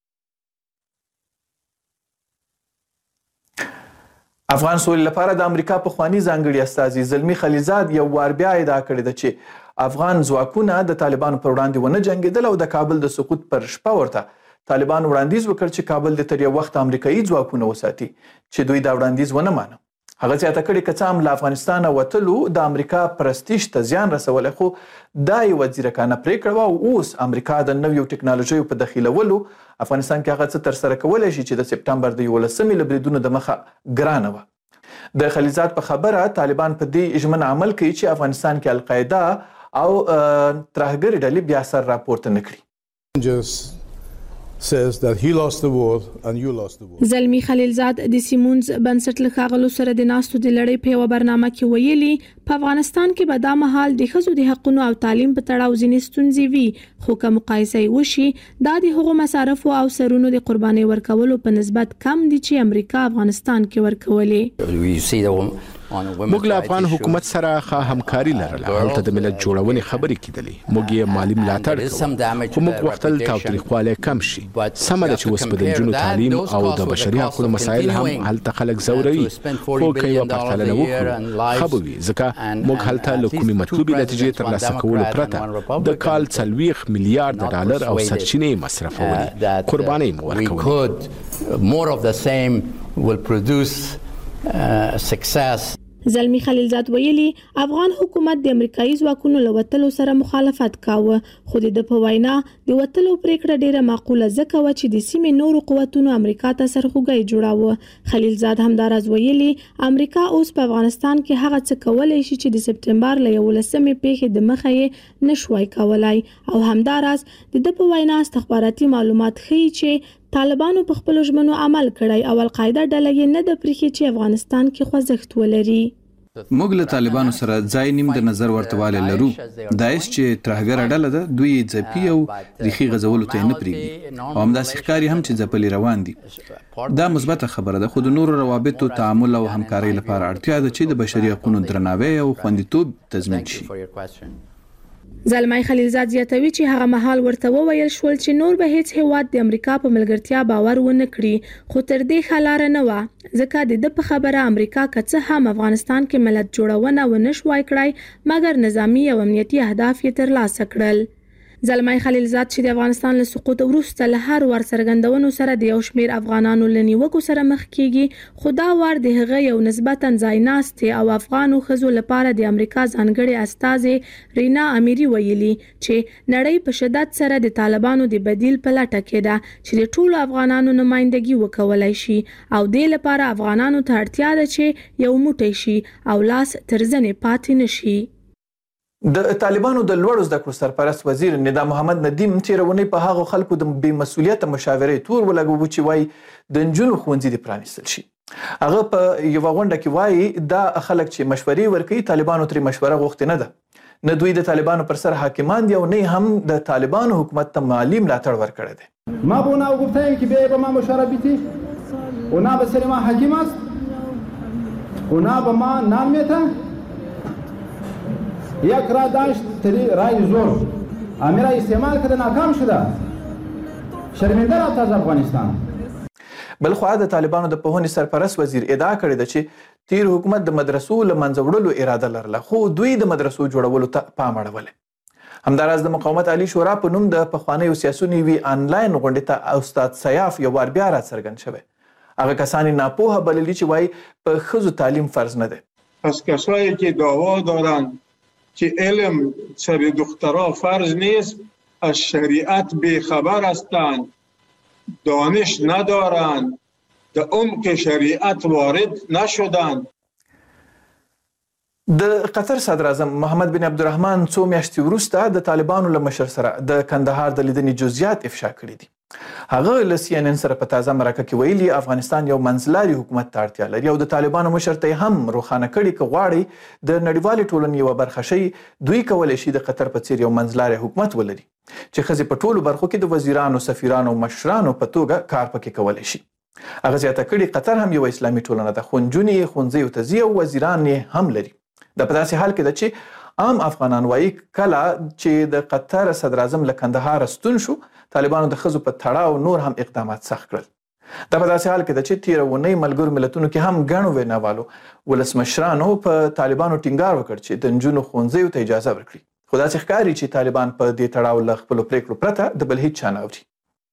افغان سولې لپاره د امریکا پخوانی ځانګړي استازي زلمي خلیلزاد یو وار بیا ادعا کړې ده چې افغان ځواکونه د طالبانو پر وړاندې ونه جنګېدل او د کابل د سقوط پر شپه ورته طالبانو وړاندیز وکړ چې کابل د تر یو وخت امریکایي ځواکونه وساتي، چې دوی دا وړاندیز ونه مانه. هغه زیاته کړې که څه هم له افغانستانه وتلو د امریکا پرستیژ ته زیان رسولی، خو دا یوه ځیرکانه پرېکړه وه او اوس امریکا د نویو ټکنالوژیو په دخیلولو افغانستان کې هغه څه ترسره کولی شي چې د سپټمبر د 11 له بریدونو د مخه ګرانه وه. د خلیلزاد په خبره طالبان په دې ژمنه عمل کوي چې افغانستان کې القاعده او ترهګرې ډلې بیا سر راپورته نه کړي. زلمی خلیلزاد د سیمونز بنسټ له ښاغلو سره د ناستو د لړۍ په یوه برنامه کې ویلي په افغانستان کې به دا مهال د ښځو د حقونو او تعلیم په تړاو ځینې ستونزې وي، خو که مقایسه یې وشي دا د هغو مصارفو او سرونو د قربانۍ ورکولو په نسبت کم دي چې امریکا افغانستان کې ورکولې. موږ له افغان حکومت سره ښه همکاري لرله، هلته د ملت جوړونې خبرې کېدلې، موږ یې مالي ملاتړ کوو، خو موږ غوښتل تاوتریخوالی کم شي. سمه ده چې اوس به د نجونو تعلیم او د بشري حقونو مسایل هم هلته خلک ځوروي، خو که یوه پرتلنه وکړو ښه به وي، ځکه موږ هلته له کومې مطلوبې نتیجې ترلاسه کولو پرته د کال 40 میلیارډ ډالر او سرچینې مصرفولې، قربانۍ مو ورکولې. زلمی خلیلزاد ویلي افغان حکومت د امریکایي ځواکونو له وتلو سره مخالفت کاوه، خو د په وینا د وتلو پریکړه ډیره معقوله ځکه و چې د سیمې نورو قوتونو امریکا ته سرخوږی جوړاوه. خلیلزاد همداراز ویلي امریکا اوس په افغانستان کې هغه څه کولی شي چې د سپټمبر له 11 پیښې د مخه یې نشوای کولای، او همداراز د په وینا استخباراتي معلومات ښیي چې طالبانو په خپل ژمنو عمل کړی او القاعده ډله یې نه د پریښې چې افغانستان کې خوځښت ولري. موږ له طالبانو سره ځای نیم د نظر ورتوالی لرو. داعش چې ترهګره ډله ده دوی ځپي او ریښې غځولو ته یې نه پرېږدي او همداسې ښکاري هم چې ځپلي روان دي. دا مثبته خبره ده، خو د نورو روابطو تعامل او همکارۍ لپاره اړتیا ده چې د بشري حقونو درناوی او خوندیتوب تضمین شي. زلمی خلیلزاد زیاتوي چې هغه مهال ورته وویل شول چې نور به هیڅ هیواد د امریکا په ملګرتیا باور ونه کړي، خو تر دې ښه لاره نه وه، ځکه د په خبره امریکا که څه هم افغانستان کې ملت جوړونه ونه شوای کړای، مګر نظامی او امنیتي اهداف یې ترلاسه کړل. زلمی خلیلزاد چې د افغانستان له سقوط وروسته له هر وار څرګندونو سره د یو شمېر افغانانو له نیوکو سره مخ کیږي، خو دا وار د هغه یو نسبتا ځایناستې او افغانو ښځو لپاره د امریکا ځانګړې استازې رینا امیري ویلي چې نړۍ په شدت سره د طالبانو د بدیل په لټه کې ده چې د ټولو افغانانو نمایندګي وکولای شي، او دې لپاره افغانانو ته اړتیا ده چې یو موټی شي او لاس تر زنې پاتې نشي. د طالبانو د لوړو زده کړو سرپرست وزیر ندا محمد ندیم تېره اونۍ په هغو خلکو د بې مسؤلیته مشاورې تور ولګوه چې وایي د نجونو ښوونځي دې پرانیستل شي. هغه په یوه غونډه کې وایي دا خلک چې مشورې ورکوي طالبانو ترې مشوره غوښتې نه ده، نه دوی د طالبانو پر سر حاکمان دي او نه هم د طالبانو حکومت ته مالی ملاتړ ورکړی دی. ما به اونا گفتیم که بیای به ما مشوره بیتی، اونا به سر ما حکیم است، اونا به ما نان میتن، یک رای داشت رای زور امیر استعمال کرده ناکام شده، شرمنده رفت از افغانستان. بلخوا د طالبانو د پوهنې سرپرست وزیر ادعا کړې ده چې تیر حکومت د مدرسو له منځه وړلو اراده لرله، خو دوی د مدرسو جوړولو ته پام اړولی. همداراز د مقاومت عالي شورا په نوم د پخوانیو سیاسونو یوې آنلاین غونډې ته استاد سیاف یو وار بیا راڅرګند شوی. هغه کسان یې ناپوهه بللي چې وایي په ښځو تعلیم فرض نه دی. پس کسایی که دعوا دارند که علم سر دخترها فرض نیست، از شریعت بیخبر هستند، دانش ندارند، در عمق شریعت وارد نشدند. د قطر صدر اعظم محمد بن عبدالرحمن څو میاشتې وروسته د طالبانو له مشر سره د کندهار د لیدنې جزئیات افشا کړي دي. هغه له CNN سره په تازه مرکه کې ویلي افغانستان یو منځلاري حکومت ته اړتیا لري او د طالبانو مشر ته هم روښانه کړي که غواړي د نړیوالې ټولنې یوه برخه شي، دوی کولی شي د قطر په څیر یو منځلاري حکومت ولري چې ښځې په ټولو برخو کې د وزیرانو، سفیرانو او مشرانو په توګه کار پکې کولی شي. هغه زیاته کړي قطر هم یو اسلامي ټولنه ده، خو نجونې ښوونځیو ته ځي او وزیران یې هم لري. دا په داسې حال کې ده چې عام افغانان وایي کله چې د قطر صدر اعظم له کندهار ستون شو، طالبانو د ښځو په تړاو نور هم اقدامات سخت کړل. دا په داسې حال کې ده چې تېره اونۍ ملګرو ملتونو کې هم ګڼو ویناوالو ولسمشرانو په طالبانو ټینګار وکړ چې د نجونو ښوونځیو ته اجازه ورکړي، خو داسې ښکاري چې طالبان په دې تړاو له خپلو پریکړو پرته د بل هیڅ چا نه اوري.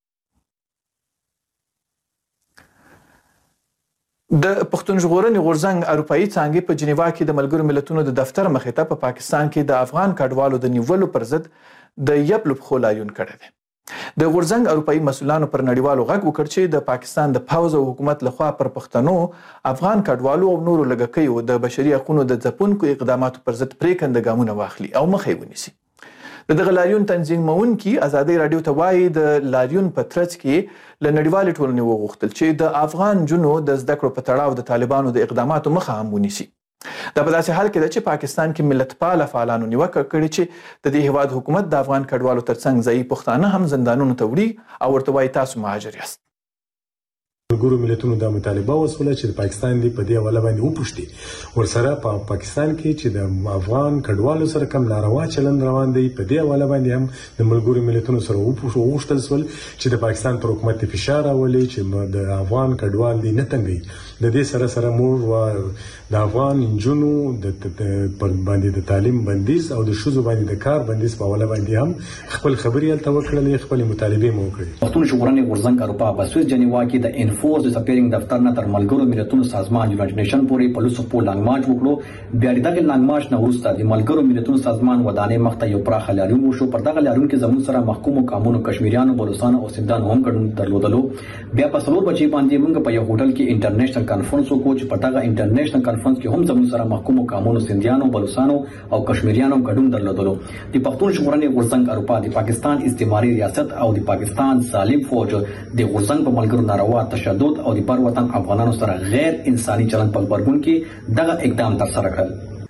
د پښتون ژغورنې غورځنګ اروپایي څانګې په جنیوا کې د ملګرو ملتونو د دفتر مخې ته په پاکستان کې د افغان کډوالو د نیولو پر ضد د یبلو پښو لاریون کړی دی. د غورځنګ اروپایي مسؤلانو پر نړیوالو غږ وکړ چې د پاکستان د پوځ او حکومت لخوا پر پښتنو، افغان کډوالو او نورو لږکیو د بشري حقونو د ځپونکو اقداماتو پر ضد پرېکنده ګامونه واخلي او مخه یې ونیسي. د دغه لاریون تنظیمونکي ازادۍ راډیو ته وایي د لاریون په ترڅ کې له نړیوالې ټولنې وغوښتل چې د افغان نجونو د زده کړو په تړاو د طالبانو د اقداماتو مخه هم ونیسي. دا په داسې حال کې ده چې پاکستان کې ملتپاله فعالانو نیوکه کړې چې د دې هیواد حکومت د افغان کډوالو ترڅنګ ځایي پښتانه هم زندانونو ته وړي او ورته وایي تاسو مهاجر یاست. ملګرو ملتونو دا مطالبه وسوله چې د پاکستان دی په دې حواله باندې وپوښتي ورسره په پاکستان کې چې د افغان کډوالو سره کوم ناروا چلند روان دی، په دې حواله باندې هم د ملګرو ملتونو سره وغوښتل شول چې د پاکستان پر حکومت فشار راولي چې د افغان کډوال دی نه تنګي. د دې سره سره موږ د افغان نجونو پر باندې د تعلیم بندیز او د ښځو باندې د کار بندیز په حواله باندې هم خپل خبرې هلته وکړلې، خپل مطالبې مو وکړې. پښتون ژغورنې غورځنګ اروپا په سویس جنیوا کې د انفورس ډسپیرینګ دفتر نه تر ملګرو ملتونو سازمان یونایټډ نیشن پورې په لوسو په لانګ مارچ وکړو. بیا دغه لانګ مارچ نه وروسته د ملګرو ملتونو سازمان ودانې مخ ته یو پراخ لاریون وشو. پر دغه لاریون کې زموږ سره محکومو قانونو کشمیریانو، بلوچستانو او سندانو هم ګډون درلودلو. بیا په 4 بجې باندې موږ په یو هوټل کې انټرنیشنل کانفرنس وکړو چې په دغه انټرنیشنل کانفرنس کې هم زموږ سره محکومو قانونو سندانو، بلوچستانو او کشمیریانو ګډون درلودلو. د پښتون ژغورنې غورځنګ اروپا د پاکستان استعماري ریاست او د پاکستان ظالم فوج د غورځنګ په ملګرو ناروا تشدد او د پر وطن افغانانو سره غیر انساني چلند په خبرګون کې دغه اقدام ترسره کړل.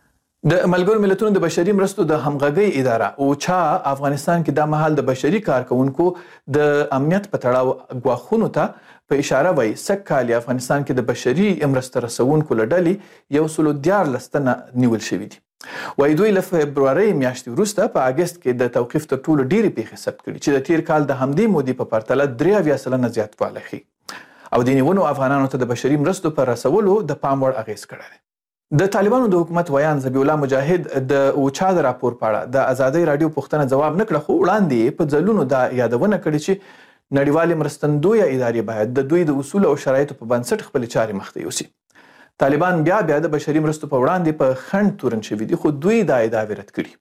د ملګرو ملتونو د بشري مرستو د همغږۍ اداره اوچا افغانستان کې د مهال د بشري کارکونکو د امنیت په تړاو غواخونو ته په اشاره وایي سږ کال افغانستان کې د بشري مرستو رسونکو له ډلې 114 تنه نیول شوي دي. وایي دوی له فبرورۍ میاشتې وروسته په اګست کې د توقیف تر ټولو ډېرې پیښې ثبت کړي چې د تیر کال د همدې مودې په پرتله 83% زیاتوالی ښیي او د نیونو افغانانو ته د بشري مرستو پر رسولو د پام وړ اغیز کړی دی. د طالبانو د حکومت ویان ذبیح الله مجاهد د اوچا د راپور په اړه د ازادۍ راډیو پوښتنه ځواب نه کړه، خو وړاندې په ځلونو دا یادونه کړې چې نړیوالې مرستندویه ادارې باید د دوی د اصولو او شرایطو په بنسټ خپلې چارې مخته یوسي. طالبان بیا د بشري مرستو په وړاندې په خنډ تورن شوي دي، خو دوی دا ادعاوې رد کړي.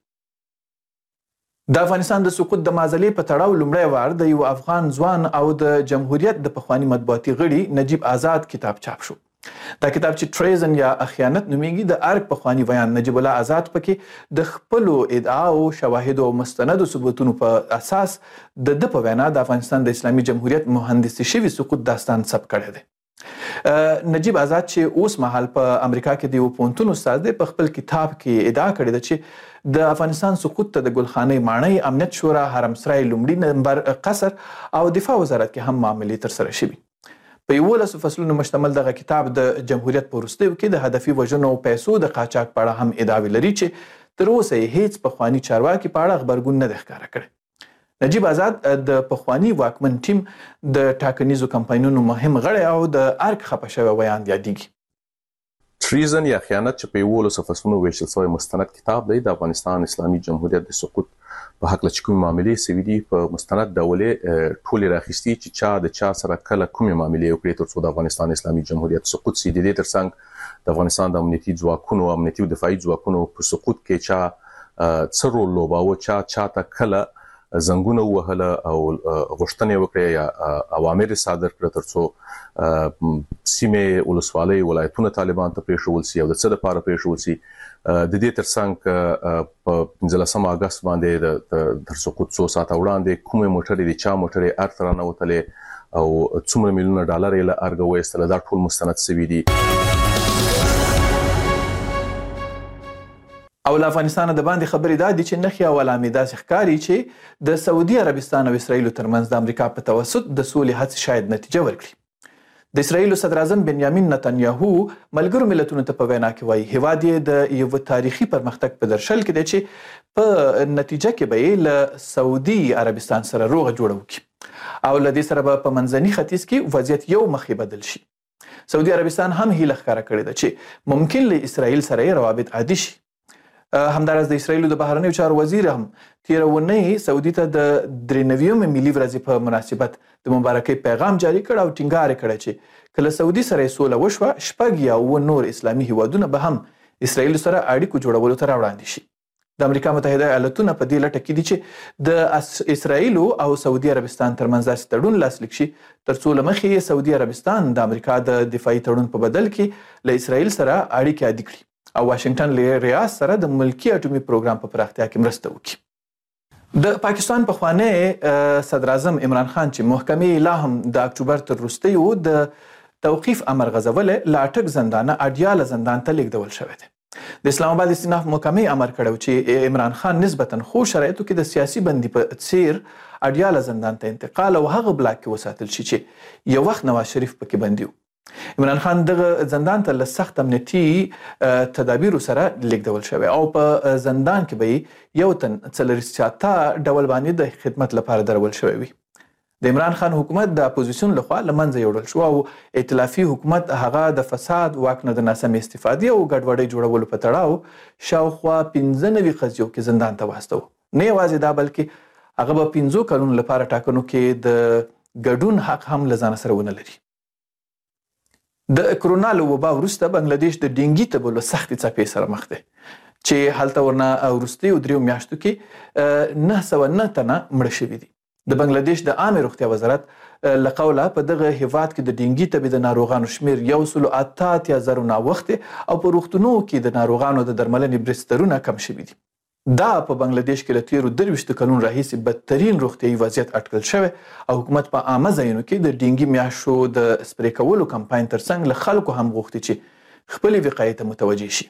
د افغانستان د سقوط د معضلې په تړاو لومړی وار د یو افغان ځوان او د جمهوریت د پخواني مطبوعاتي غړي نجیب آزاد کتاب چاپ شو. دا کتاب چې ټریزن یا خیانت نومیږي د ارګ پخواني ویان نجیب الله آزاد پکې د خپلو ادعاو، شواهدو او مستندو ثبوتونو په اساس د په وینا د افغانستان د اسلامي جمهوریت مهندسي شوي سقوط داستان ثبت کړی دی. نجیب آزاد چې اوس مهال په امریکا کې د یو پوهنتون استاد دی، په خپل کتاب کې ادعا کړې ده چې د افغانستان سقوط ته د ګلخانې ماڼۍ، امنیت شورا، حرمسرای لومړي نمبر قصر او دفاع وزارت کې هم معاملې ترسره شوي. په 11 فصلونو مشتمل دغه کتاب د جمهوریت په وروستیو کې د هدفي وژنو او پیسو د قاچاق په اړه هم ادعاوې لري چې تر اوسه یې هیڅ پخواني چارواکي په اړه غبرګون نه دی ښکاره کړی. نجیب آزاد د پخواني واکمن ټیم د ټاکنیزو کمپاینونو مهم غړی او د ارګ خفه شوی ویان یادیږي. ټریزن یا خیانت چې په 11 فصلونو ویشل شوی مستند کتاب دی د افغانستان اسلامي جمهوریت د سقوط په حق لچ کوم معاملې سوي دي په مستند ډول ټول راخستي چې چا د چا سره کله کومه معاملې وکړي تر څو د افغانستان اسلامي جمهوریت سقوط سي. د دې ترڅنګ د افغانستان د امنیتي ځواکونو امنیتي او دفاعي ځواکونو په سقوط کې چا څه رول لوباوه، چا ته کله زنګونه وهله او غوښتنې وکړې یا اوامر صادر کړ تر څو سیمه ولسوالۍ ولایتونه طالبان ته پریښول سي او د څه لپاره پریښول سي. د دې ترڅنګ په 15 اگست باندې د سقوط 100 ساعت وړاندې کومه موټرې د چا موټرې ارتر نه وتلې او څومره میلیونه ډالر یې له ارګ وېستل، دا ټول مستند سوي دي. او له افغانستان د باندې خبرې دا دي چې نخي او علامې داسې ښکاري چې د سعودي عربستان او اسرائیل ترمنځ د امریکا په توسط د سولې هڅې شاید نتیجه ورکړي. د اسرائیل صدر اعظم بنیامین نتنیاهو ملګرو ملتونو ته په وینا کې وایي هیواد یې د یو تاریخي پرمختګ په درشل کې دی چې په نتیجه کې به یې له سعودي عربستان سره روغه جوړه وکړي او له دې سره به په منځني ختیځ کې وضعیت یو مخې بدل شي. سعودي عربستان هم هیله ښکاره کړې ده چې ممکن له اسرائیل سره روابط عادي شي. همدارس د اسرائیل د بهرنیو چارو وزیر هم تیر ونې سعودي ته د 93 ملي ورځې په مناسبت د مبارکۍ پیغام جاری کړ او ټینګار کړ چې کله سعودي سره سوله وشوه شپږ یا و نور اسلامي هیوادونه به هم اسرائیل سره اړیکو جوړولو ته راوړاندې شي. د امریکا متحده ایالاتونه په دې لټه کې دي چې د اسرائیل او سعودي عربستان ترمنځ داسې تړون لاسلیک شي ترڅو له مخې سعودي عربستان د امریکا د دفاعي تړون په بدل کې له اسرائیل سره اړیکې عادي کړي او واشنگټن له ریاض سره د ملکی اټومي پروګرام په پراختیا کې مرسته وکړي. د پاکستان پخوانی صدر اعظم عمران خان چې محکمې لا هم د اکتوبر تر وروستیو د توقیف امر غځولې لا ټک زندانه اډیاله زندان ته لیږدول شوی دی. د اسلام آباد استیناف محکمې امر کړی چې عمران خان نسبتا خو شرایطو کې د سیاسي بندي په څیر اډیاله زندان ته انتقال او هغه بلاک کې وساتل شي چې یو وخت نواز شریف پکې بندي و. عمران خان دغه زندان ته له سخت امنیتي تدابیرو سره لیږدول شوی او په زندان کې به یو تن 4 ډول باندې د خدمت لپاره درول شوی وي. د عمران خان حکومت د اپوزیسیون لخوا له منځه یوړل شو او ائتلافي حکومت هغه د فساد واک نه د ناسمې استفادې او ګډوډۍ جوړولو په تړاو شاوخوا 15 قضیو کې زندان ته واستو. نه یوازې دا بلکې هغه به 15 کلونو لپاره ټاکنو کې د ګډون حق هم لزان سره ونه لري. د کرونا له وبا وروسته بنگلاديش د ډینګي تبو له سختې څپې سره مخ دی چې هلته ورنه وروستیو 3 میاشتو کې 909 تنه مړه شوي دي. د بنگلاديش د عامه روغتیا وزارت له قوله په دغه هیواد کې د ډینګي تبې د ناروغانو شمیر 1.8 نه وخت او په روغتونو کې د ناروغانو د درملنې بسترونه کم شوي دي. دا په بنگلاديش کې له تیرو 23 کلونو راهیسې بدترین روغتیايي وضعیت اټکل شوی او حکومت په عامه ځایونو کې د ډینګي میاشو د سپری کولو کمپاین ترڅنګ له خلکو هم غوښتي چې خپل وقایې ته متوجه شي.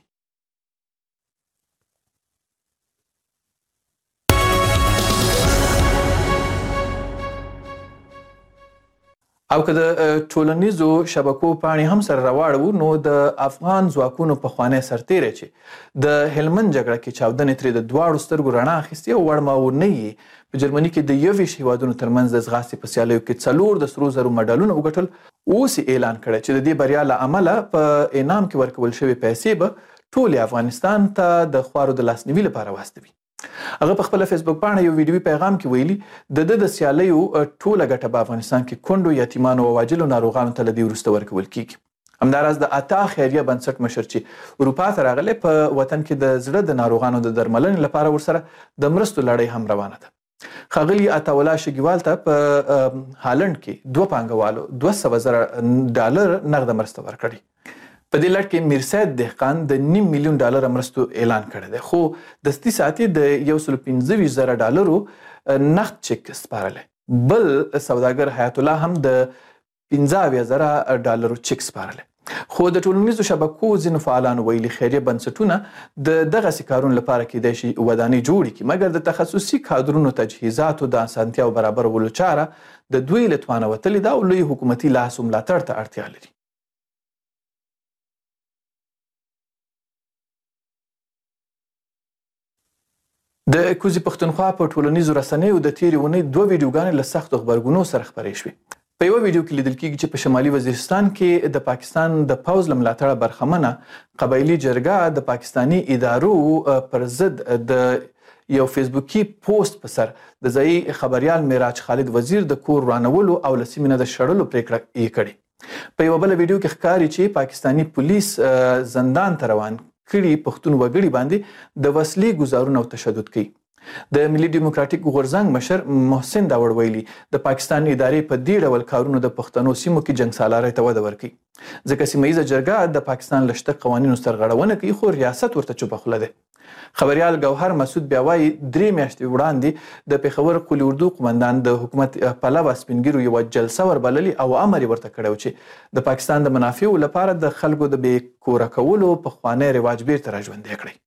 او که د ټولنیزو شبکو پاڼې هم سره راواړو نو د افغان ځواکونو پخوانی سرتیری چې د هلمند جګړه کې چاودنې ترې د دواړو سترګو رڼا اخیستې او وړماونۍ یې په جرمني کې د 21 هیوادونو ترمنځ د ځغاستې په سیالیو کې 4 د سرو زرو مډالونه وګټل. اوس اعلان کړی چې د دې بریا له امله په انعام کې ورکول شوې پیسې به ټول افغانستان ته د خوارو د لاسنیوي لپاره واستوي. هغه په خپل فیسبوک باندې یو ویډیوي پیغام کې ویلي د سیالیو ټوله ګټه په افغانستان کې کونډو یتیمانو او واجلو ناروغانو ته لدی ورسته ورکول کیږي. همداراز د عطا خیریه بنسټ مشر چې اروپا ته راغلی په وطن کې د زړه د ناروغانو د درملنې لپاره ورسره د مرستو لړۍ هم روانه ده. ښاغلي عطاالله شګیوال ته په هالند کې 2 پانګوالو $200,000 نغده مرسته ورکړي. په دې لړ کې میرسید دهقان د $9 میلیون مرستو اعلان کړی دی خو دستي ساعتي د $115,000 نقد چک سپارلی. بل سوداګر حیات الله هم د $15,000 چک سپارلی. خو د ټولنیزو شبکو ځینو فعالانو ویلي خیریه بنسټونه د دغسې کارونو لپاره کیدای شي ودانۍ جوړې کړي مګر د تخصصي کادرونو تجهیزاتو د اسانتیاو برابرولو چاره د دوی له توانه وتلې ده او لوی حکومتي لاس و ملاتړ ته اړتیا لري. د کوزي پښتونخوا په ټولنیزو رسنیو د تیرې اونۍ 2 ویډیوګانې له سختو غبرګونو سره خپرې شوې. په یو ویډیو کې لیدل کېږي چې په شمالي وزیرستان کې د پاکستان د پوځ له ملاتړه برخمنه قبایلي جرګه د پاکستاني ادارو پر ضد د یو فیسبوکي پوسټ په سر د ځایي خبریال معراج خالد وزیر د کور ورانولو او له سیمې نه د شړلو پریکړه یې کړې. په یوه بله ویډیو کې ښکاري چې پاکستاني پولیس زندان ته روان کړي پښتون وګړي باندې د وسلې ګزارونه او تشدد کوي. د ملي ډیموکراتیک غورځنګ مشر محسن داوړ ویلي د پاکستان ادارې په دې ډول کارونو د پښتنو سیمو کې جنګ سالارۍ ته وده ورکوي، ځکه سیمه ییزه جرګه د پاکستان له شته قوانینو سرغړونه کوي خو ریاست ورته چوپه خوله دی. خبریال ګوهر مسعود بیا وایي 3 میاشتې وړاندې د پېښور قلي اردو قمندان د حکومت پلوه سپین ږیرو یوه جلسه وربللي او امر یې ورته کړی و چې د پاکستان د منافعو لپاره د خلکو د بې کوره کولو پخوانی رواج بیرته راژوندی کړئ.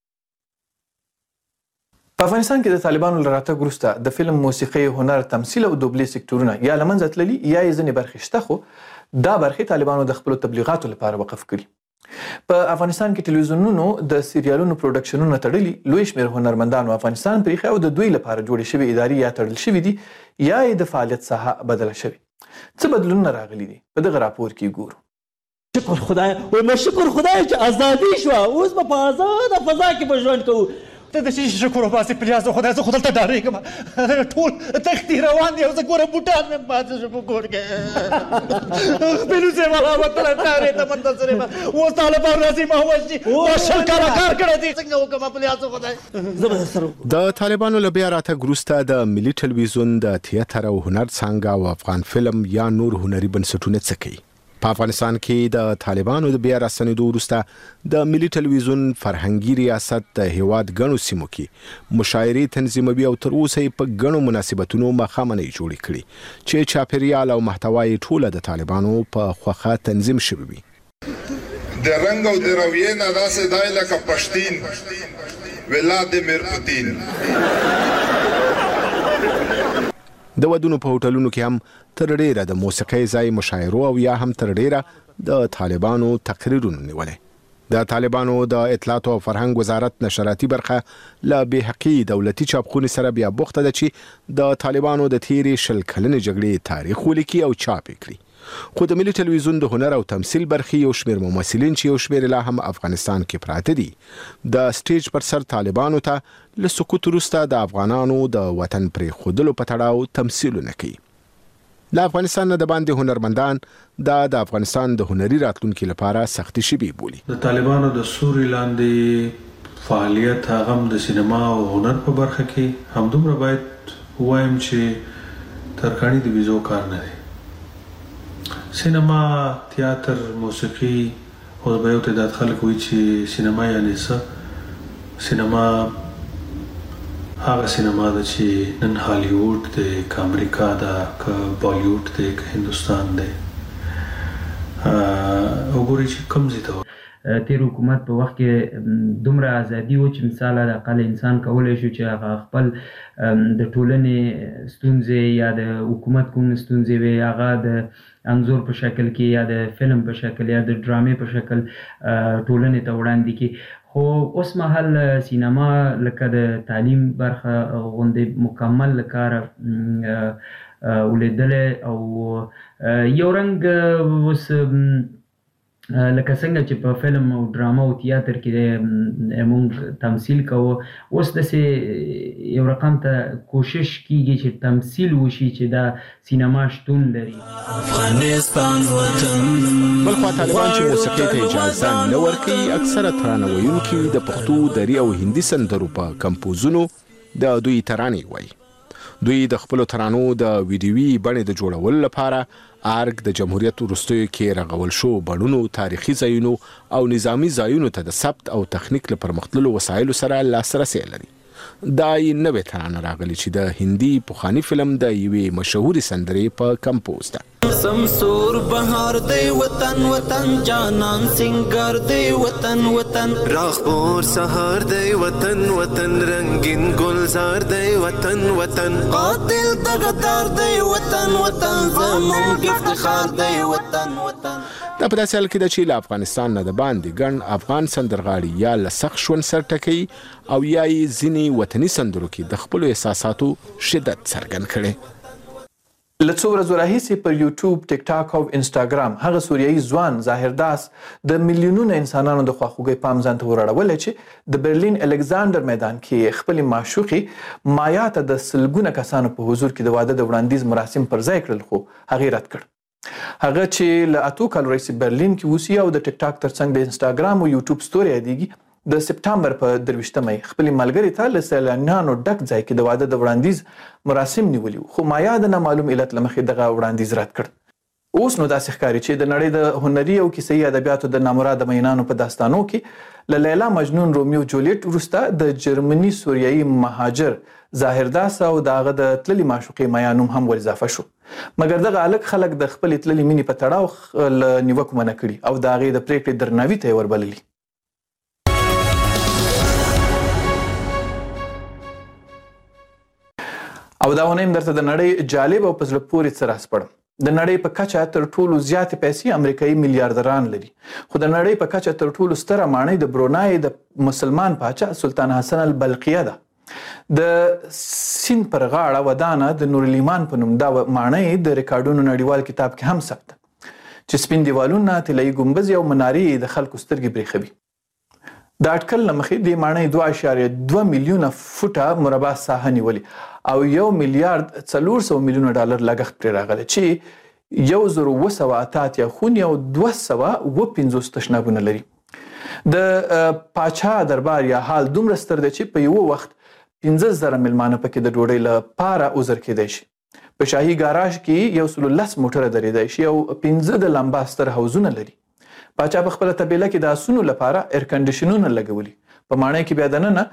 په افغانستان کې د طالبانو له راتګ وروسته د فلم، موسیقۍ، هنر، تمثیل او دوبلې سکتورونه یا له منځه تللي یا یې ځینې برخې شته، خو دا برخې طالبانو د خپلو تبلیغاتو لپاره وقف کړي. په افغانستان کې ټلویزیونونو د سریالونو پروډکشنونه تړلي، لوی شمېر هنرمندانو افغانستان پرېښی او د دوی لپاره جوړې شوې ادارې یا تړل شوي دي یا یې د فعالیت ساحه بدله شوې. څه بدلونونه راغلي دي په دغه راپور کې ګورو. شکر خدای، وایي شکر خدای چې ازادي شوه، اوس به په ازاده فضا کې به ژوند کوو. ته د شي شکر وباسې پلیاز د خدای، زه خو دلته ډارېږم، ټول تختې روان دي او زه ګوره بوټان مې پاتې شو په کور کې، خپلو ځای والا وتلی ډارې ته منتظر یم، اوس طالبان راځي ما وژني، ما 20 کاله کار کړی دی، څنګه وکړم پلیاز د خدای. زه به درسره د طالبانو له بیا راتګ وروسته د ملي ټلویزیون د تیاتر او هنر څانګه او افغان فلم یا نور هنري بنسټونه څه کوي؟ په افغانستان کې د طالبانو د بیا راستنېدو وروسته د ملي ټلویزیون فرهنګي ریاست د هیواد ګڼو سیمو کې مشاعرې تنظیموي او تر اوسه یې په ګڼو مناسبتونو ماښامنۍ جوړې کړي چې چاپیریال او محتوا یې ټوله د طالبانو په خوښه تنظیم شوي وي. د رنګ او د رویې نه داسې دی لکه پښتین ولادیمیر پوتین. د ودونو په هوټلونو کې هم تر ډیره د موسیقۍ ځای، مشاعرو او یا هم تر ډیره د طالبانو تقریرونو نیولې. د طالبانو د اطلاعات او فرهنګ وزارت نشراتي برخه له بې حقي دولتي چاپخونې سره بیا بوخته ده چې د طالبانو د تیرې 20 کلنې جګړې تاریخ ولیکي او چاپ کړي. خو د ملي ټلویزیون د هنر او تمثیل برخې یو شمېر ممثلین چې یو شمېر لا هم افغانستان کې پراته دي، د سټیج پر سر طالبانو ته له سقوط وروسته د افغانانو د وطن پرېښودلو په تړاو تمثیلونه کوي. له افغانستان نه د باندې هنرمندان د افغانستان د هنري راتلونکي لپاره سختي شوي بولي. د طالبانو د سوري لاندې فعالیت هغه هم د سینما او هنر په برخه کې همدومره باید ووایم چې ترکاڼي د ویزو کار نه دی. سینما، تیاتر، موسیقي، او به یو تعداد خلک وایي چې سینما یعنې څه؟ سینما هغه سینما ده چې نن هالیوډ دی، که امریکا ده، که بالیوډ دی، که هندوستان دی. وګورئ چې کوم ځای ته تیر حکومت په وخت کې دومره ازادي و چې مثال د اقل انسان کولی شو چې هغه خپل د ټولنې ستونزې یا د حکومت کوم ستونزې وي هغه د انځور په شکل کې یا د فلم په شکل یا د ډرامې په شکل ټولنې ته وړاندې کړي. خو اوس مهال سینما لکه د تعلیم برخه غوندې مکمل له کاره ولیدلی او یو رنګ اوس لکه څنګه چې په فلم او ډراما او تیاتر کې موږ تمثیل کوو، اوس داسې یو رقم ته کوشش کیږي چې تمثیل وشي چې دا سینما شتون لري. بلخوا طالبان چې موسیقۍ ته اجازه نه ورکوي، اکثره ترانه ویونکي د پښتو، دري او هندي سندرو په کمپوزونو د دوی ترانې وایي. دوی د خپلو ترانو د ویډیوي بڼې د جوړولو لپاره ارګ د جمهوریت وروستیو کې رغول شو بڼونو، تاریخي ځایونو او نظامی ځایونو ته د ثبت او تخنیک له پرمختللو وسایلو سره لاسرسی لري. دا یې نوې ترانه راغلې چې د هندي پخواني فلم د یوې مشهورې سندرې په کمپوز ده. سمسور بهار دی وطن وطن، جانان سنگار دی وطن وطن، راخبور سهار دی وطن وطن، رنگین گلزار دی وطن وطن، قاتل دغدار دی وطن وطن، زمون افتخار دی وطن وطن. دا په داسې حال کې ده چې له افغانستان نه د باندې ګڼ افغان سندرغاړي یا له سخت ژوند سر ټکوي او یا یې ځینې وطني سندرو کې د خپلو احساساتو شدت څرګند کړي. له څو ورځو راهیسې پر یوټیوب، ټیک ټاک او انسټاګرام هغه سوریایي ځوان ظاهر داس د میلیونونو انسانانو د خواخوږۍ پام ځان ته وراړولی چې د برلین الکساندر میدان کې خپلې معشوقې مایا ته د سلګونه کسانو په حضور کې د واده د وړاندیز مراسم پر ځای کړل، خو هغې رد کړ. هغه چې له 8 کالو راهیسې برلین کې اوسي او د ټیک ټاک ترڅنګ د انسټاګرام او یوټیوب ستوري یادېږي، د سپټمبر په 23 خپلې ملګرې ته له سیلانیانو ډک ځای کې د واده د وړاندیز مراسم نیولي وو، خو مایا د نامعلوم علت له مخې دغه وړاندیز رد کړ. اوس نو داسې ښکاري چې د نړۍ د هنري او کیسه‌ایي ادبیاتو د نامراده مینانو په داستانو کې له لیلا مجنون رومیو جولیټ وروسته د جرمني سوریایي مهاجر ظاهر داس او د هغه د تللي معشوقې مایا نوم هم ور اضافه شو. مګر دغه هلک خلک د خپلې تللي مینې په تړاو له نیوکو منع کړي او د هغې د پرېکړې درناوي ته یې وربللي. او دا ونه هم درته د نړۍ جالب او په زړه پورې څه راسپړم. د نړۍ په کچه تر ټولو زیاتې پیسې امریکایي میلیاردران لري، خو د نړۍ په کچه تر ټولو ستره ماڼۍ د برونای د مسلمان پاچا سلطان حسن البلقیه ده. د سیند پر غاړه ودانه د نورالایمان په نوم دا ماڼۍ د ریکارډونو نړیوال کتاب کې هم ثبت چې سپین دیوالونه، طلایي ګمبزې او منارې د خلکو سترګې برېښوي. د اټکل له مخې دې ماڼۍ 2.2 میلیونه فوټه مربع ساحه نیولې او 1 میلیارد 400 میلیونه ډالر لګښت پرې راغلی چې 1988 خونې او 250 تشنابونه لري. د پاچا دربار یا حال دومره ستر دی چې په یو وخت 15,000 میلمانه پکې د ډوډۍ لپاره عذر کېدی شي. په شاهي ګاراژ کې 110 موټره درېدی شي او 15 د لمبا ستر حوضونه لري. پاچا په خپله طبیله کې د آسونو لپاره ایر کنډیشنونه لګولي. په ماڼۍ کې بیا دننه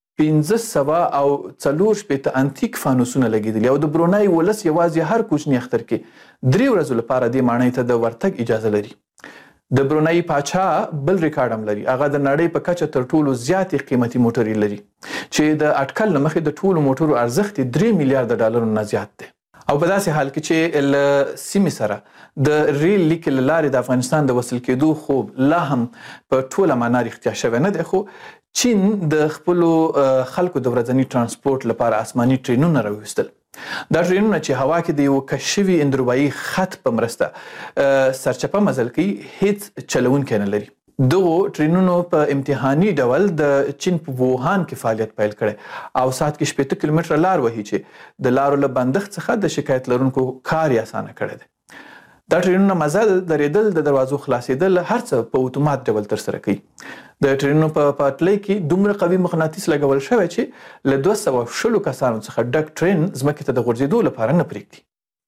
1540 انتیک فانوسونه لګېدلي او د برونای ولس یوازې هر کوچني اختر کې 3 ورځو لپاره دې ماڼۍ ته د ورتګ اجازه لري. د برونای پاچا بل ریکارډ هم لري، هغه د نړۍ په کچه تر ټولو زیاتې قیمتي موټرې لري چې د اټکل له مخې د ټولو موټرو ارزښت 3 میلیارډ ډالرو نه زیات دی. او په داسې حال کې چې له سیمې سره د ریل لیک له لارې د افغانستان د وصل کېدو خوب لا هم په ټوله معنا رښتیا شوی نه دی، خو چین د خپلو خلکو د ورځني ترانسپورټ لپاره آسماني ټرینونه راویستل. دا ټرینونه چې هوا کې د یو کشف شوي اندروایي خط په مرسته سرچپه مزل کوي، هیڅ چلونکی نه لري. دغو ټرینونو په امتحاني ډول د چین په ووهان کې فعالیت پیل کړی او ساعت کې 80 کیلومتره لار وهي چې د لارو له بندښت څخه د شکایت لرونکو کار یې اسانه کړی دی. دا ټرینونه مزل، درېدل، د دروازو خلاصېدل هر څه په اتومات ډول ترسره کوي. د ټرینونو په پټلۍ کې دومره قوي مقناطیس لګول شوی چې له 220 کسانو څخه ډک ټرین ځمکې ته د غورځېدو لپاره نه پرېږدي.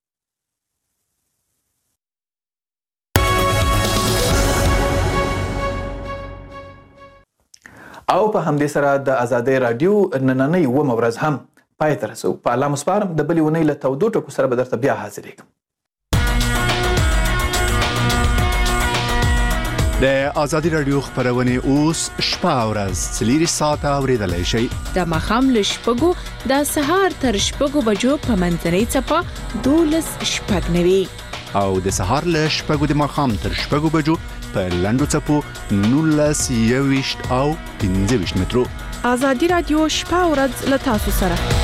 او په همدې سره د آزادۍ راډیو نننۍ 9 ورځ هم پای ته رسو. په الله مسپارم د بلې اونۍ له تودو ټکو سره به درته بیا حاضرېږم. د آزادۍ راډیو خپرونې اوس شپه او ورځ 4 ساعته اورېدلی شئ. د ماښام له 6 د سهار تر 6 بجو په منځنۍ څپه 12:09 او د سهار له 6 د ماښام تر 6 بجو په لنډو څپو 19:20 او 15 مترو. آزادۍ راډیو شپه او ورځ له تاسو سره.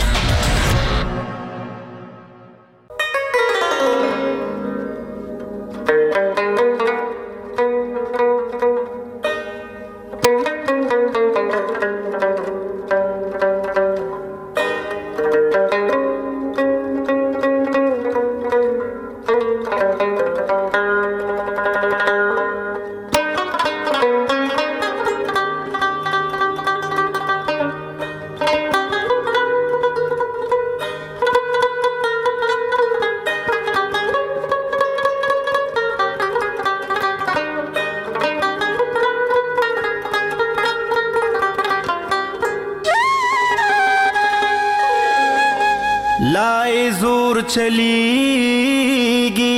لائے زور چلیگی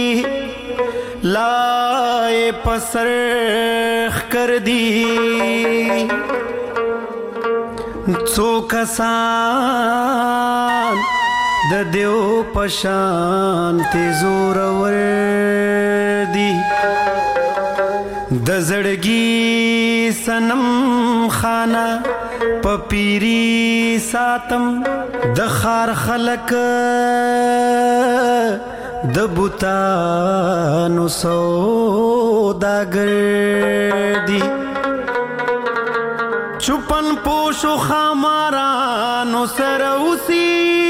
لائے پسرخ کر دی څو کسان د دیو پشان ته زور ور دی د زړګي سنم خانه پپیری ساتم د خار خلق د بوتانو سوداګر دي چوپن پوشو خامارانو سره اوسي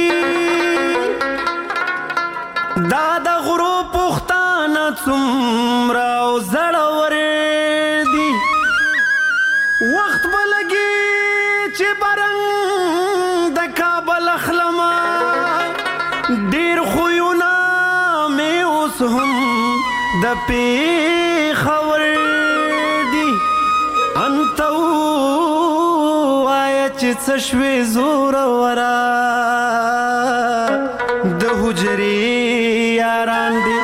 دا د غرو پښتانه څومره زړور دي وخت به لګي چې برنګ د کابل اخلمه ډېر خویونه مې اوس هم د پېښور دي انته ووایه چې څه شوې زوروره د حجرې یاران دي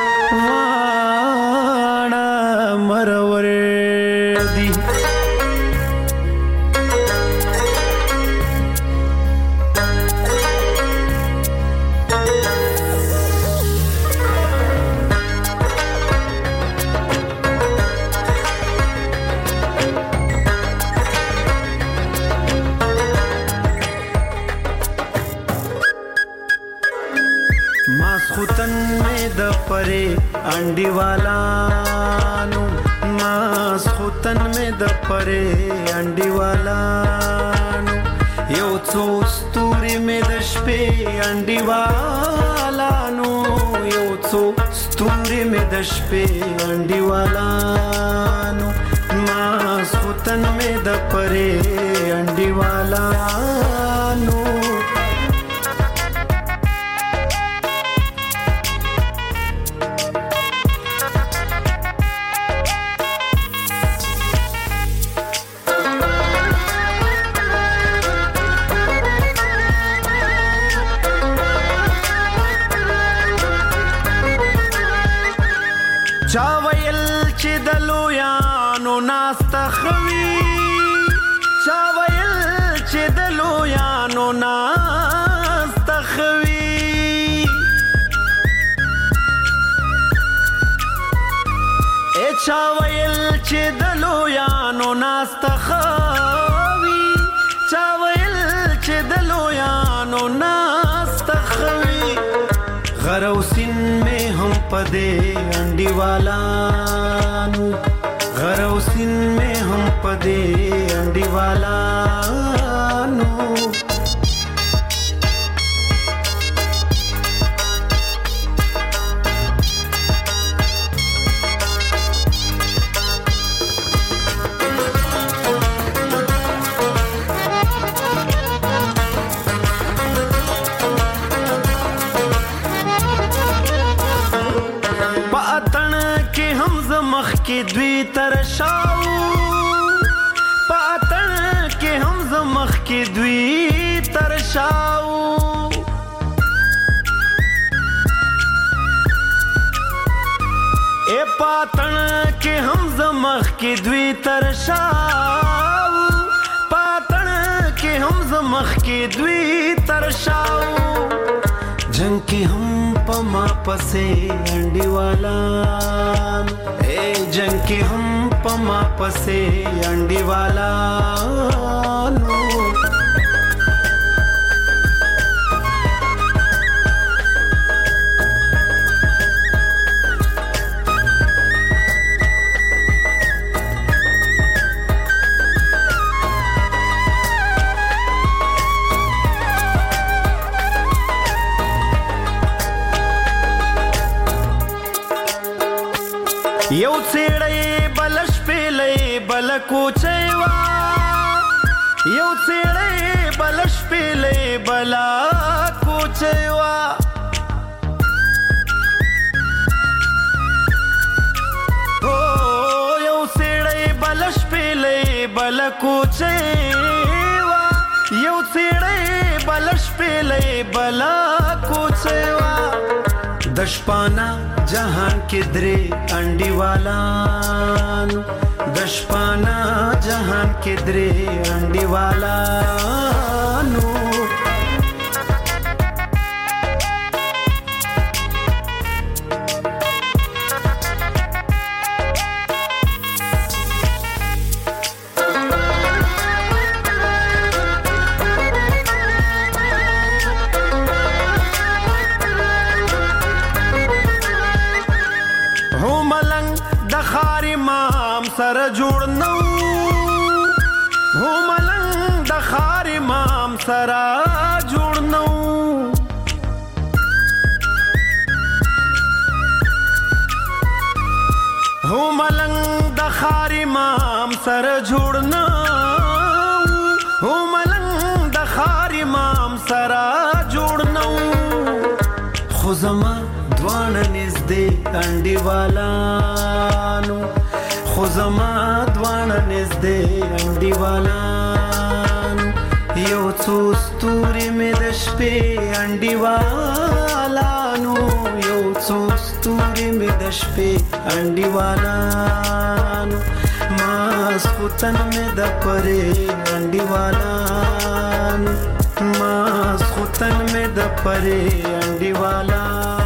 واړه مرور دي ماسخوتن میں د پرے انڈی والانو ماسخوتن میں د پرے انڈی والانو یو څو ستوري میں د شپې انڈی والانو یو څو ستوري میں د شپې انڈی والانو ماسخوتن میں د پرے انڈی والانو چا ویل چې د لویانو ناسته خوي چا ویل چې د لویانو ناسته خوي چا ویل چې د لویانو ناسته خوي چا ویل چې د لویانو ناسته خوي غروسین میں ہم پدے انڈی والانو غروسین میں ہم پدے انڈی والانو के द्वी तरशाओ पातन के हम जमख के द्वी तरशाओ ए पातन के हम जमख के द्वी तरशाओ पातन के हम जमख के द्वी तरशाओ जंग के हम पमा पसे अंडी वाला जंग के हम पमा पसे अंडी वाला یو څېړی بلش پیلې بل کوچېوا یو څېړی بلش پیلې بل کوچېوا او یو څېړی بلش پیلې بل کوچېوا یو څېړی بلش پیلې بل کوچېوا दशपाना जहान के द्रे अंडी वालान दशपाना जहान के द्रे अंडी वालानो د خار امام سره جوړ نو هو ملنګ د خار امام سره جوړ نو هو ملنګ د خار امام سره جوړ نو هو ملنګ د خار امام سره جوړ نو خو زما دوانه نږدې انډیوالانو خو زما دوانه نږدې انډیوالانو یو څو ستوري مې د شپې انډیوالانو یو څو ستوري مې د شپې انډیوالانو ماسخوتن مې د پرې انډیوالانو ماسخوتن مې د پرې انډیوالانو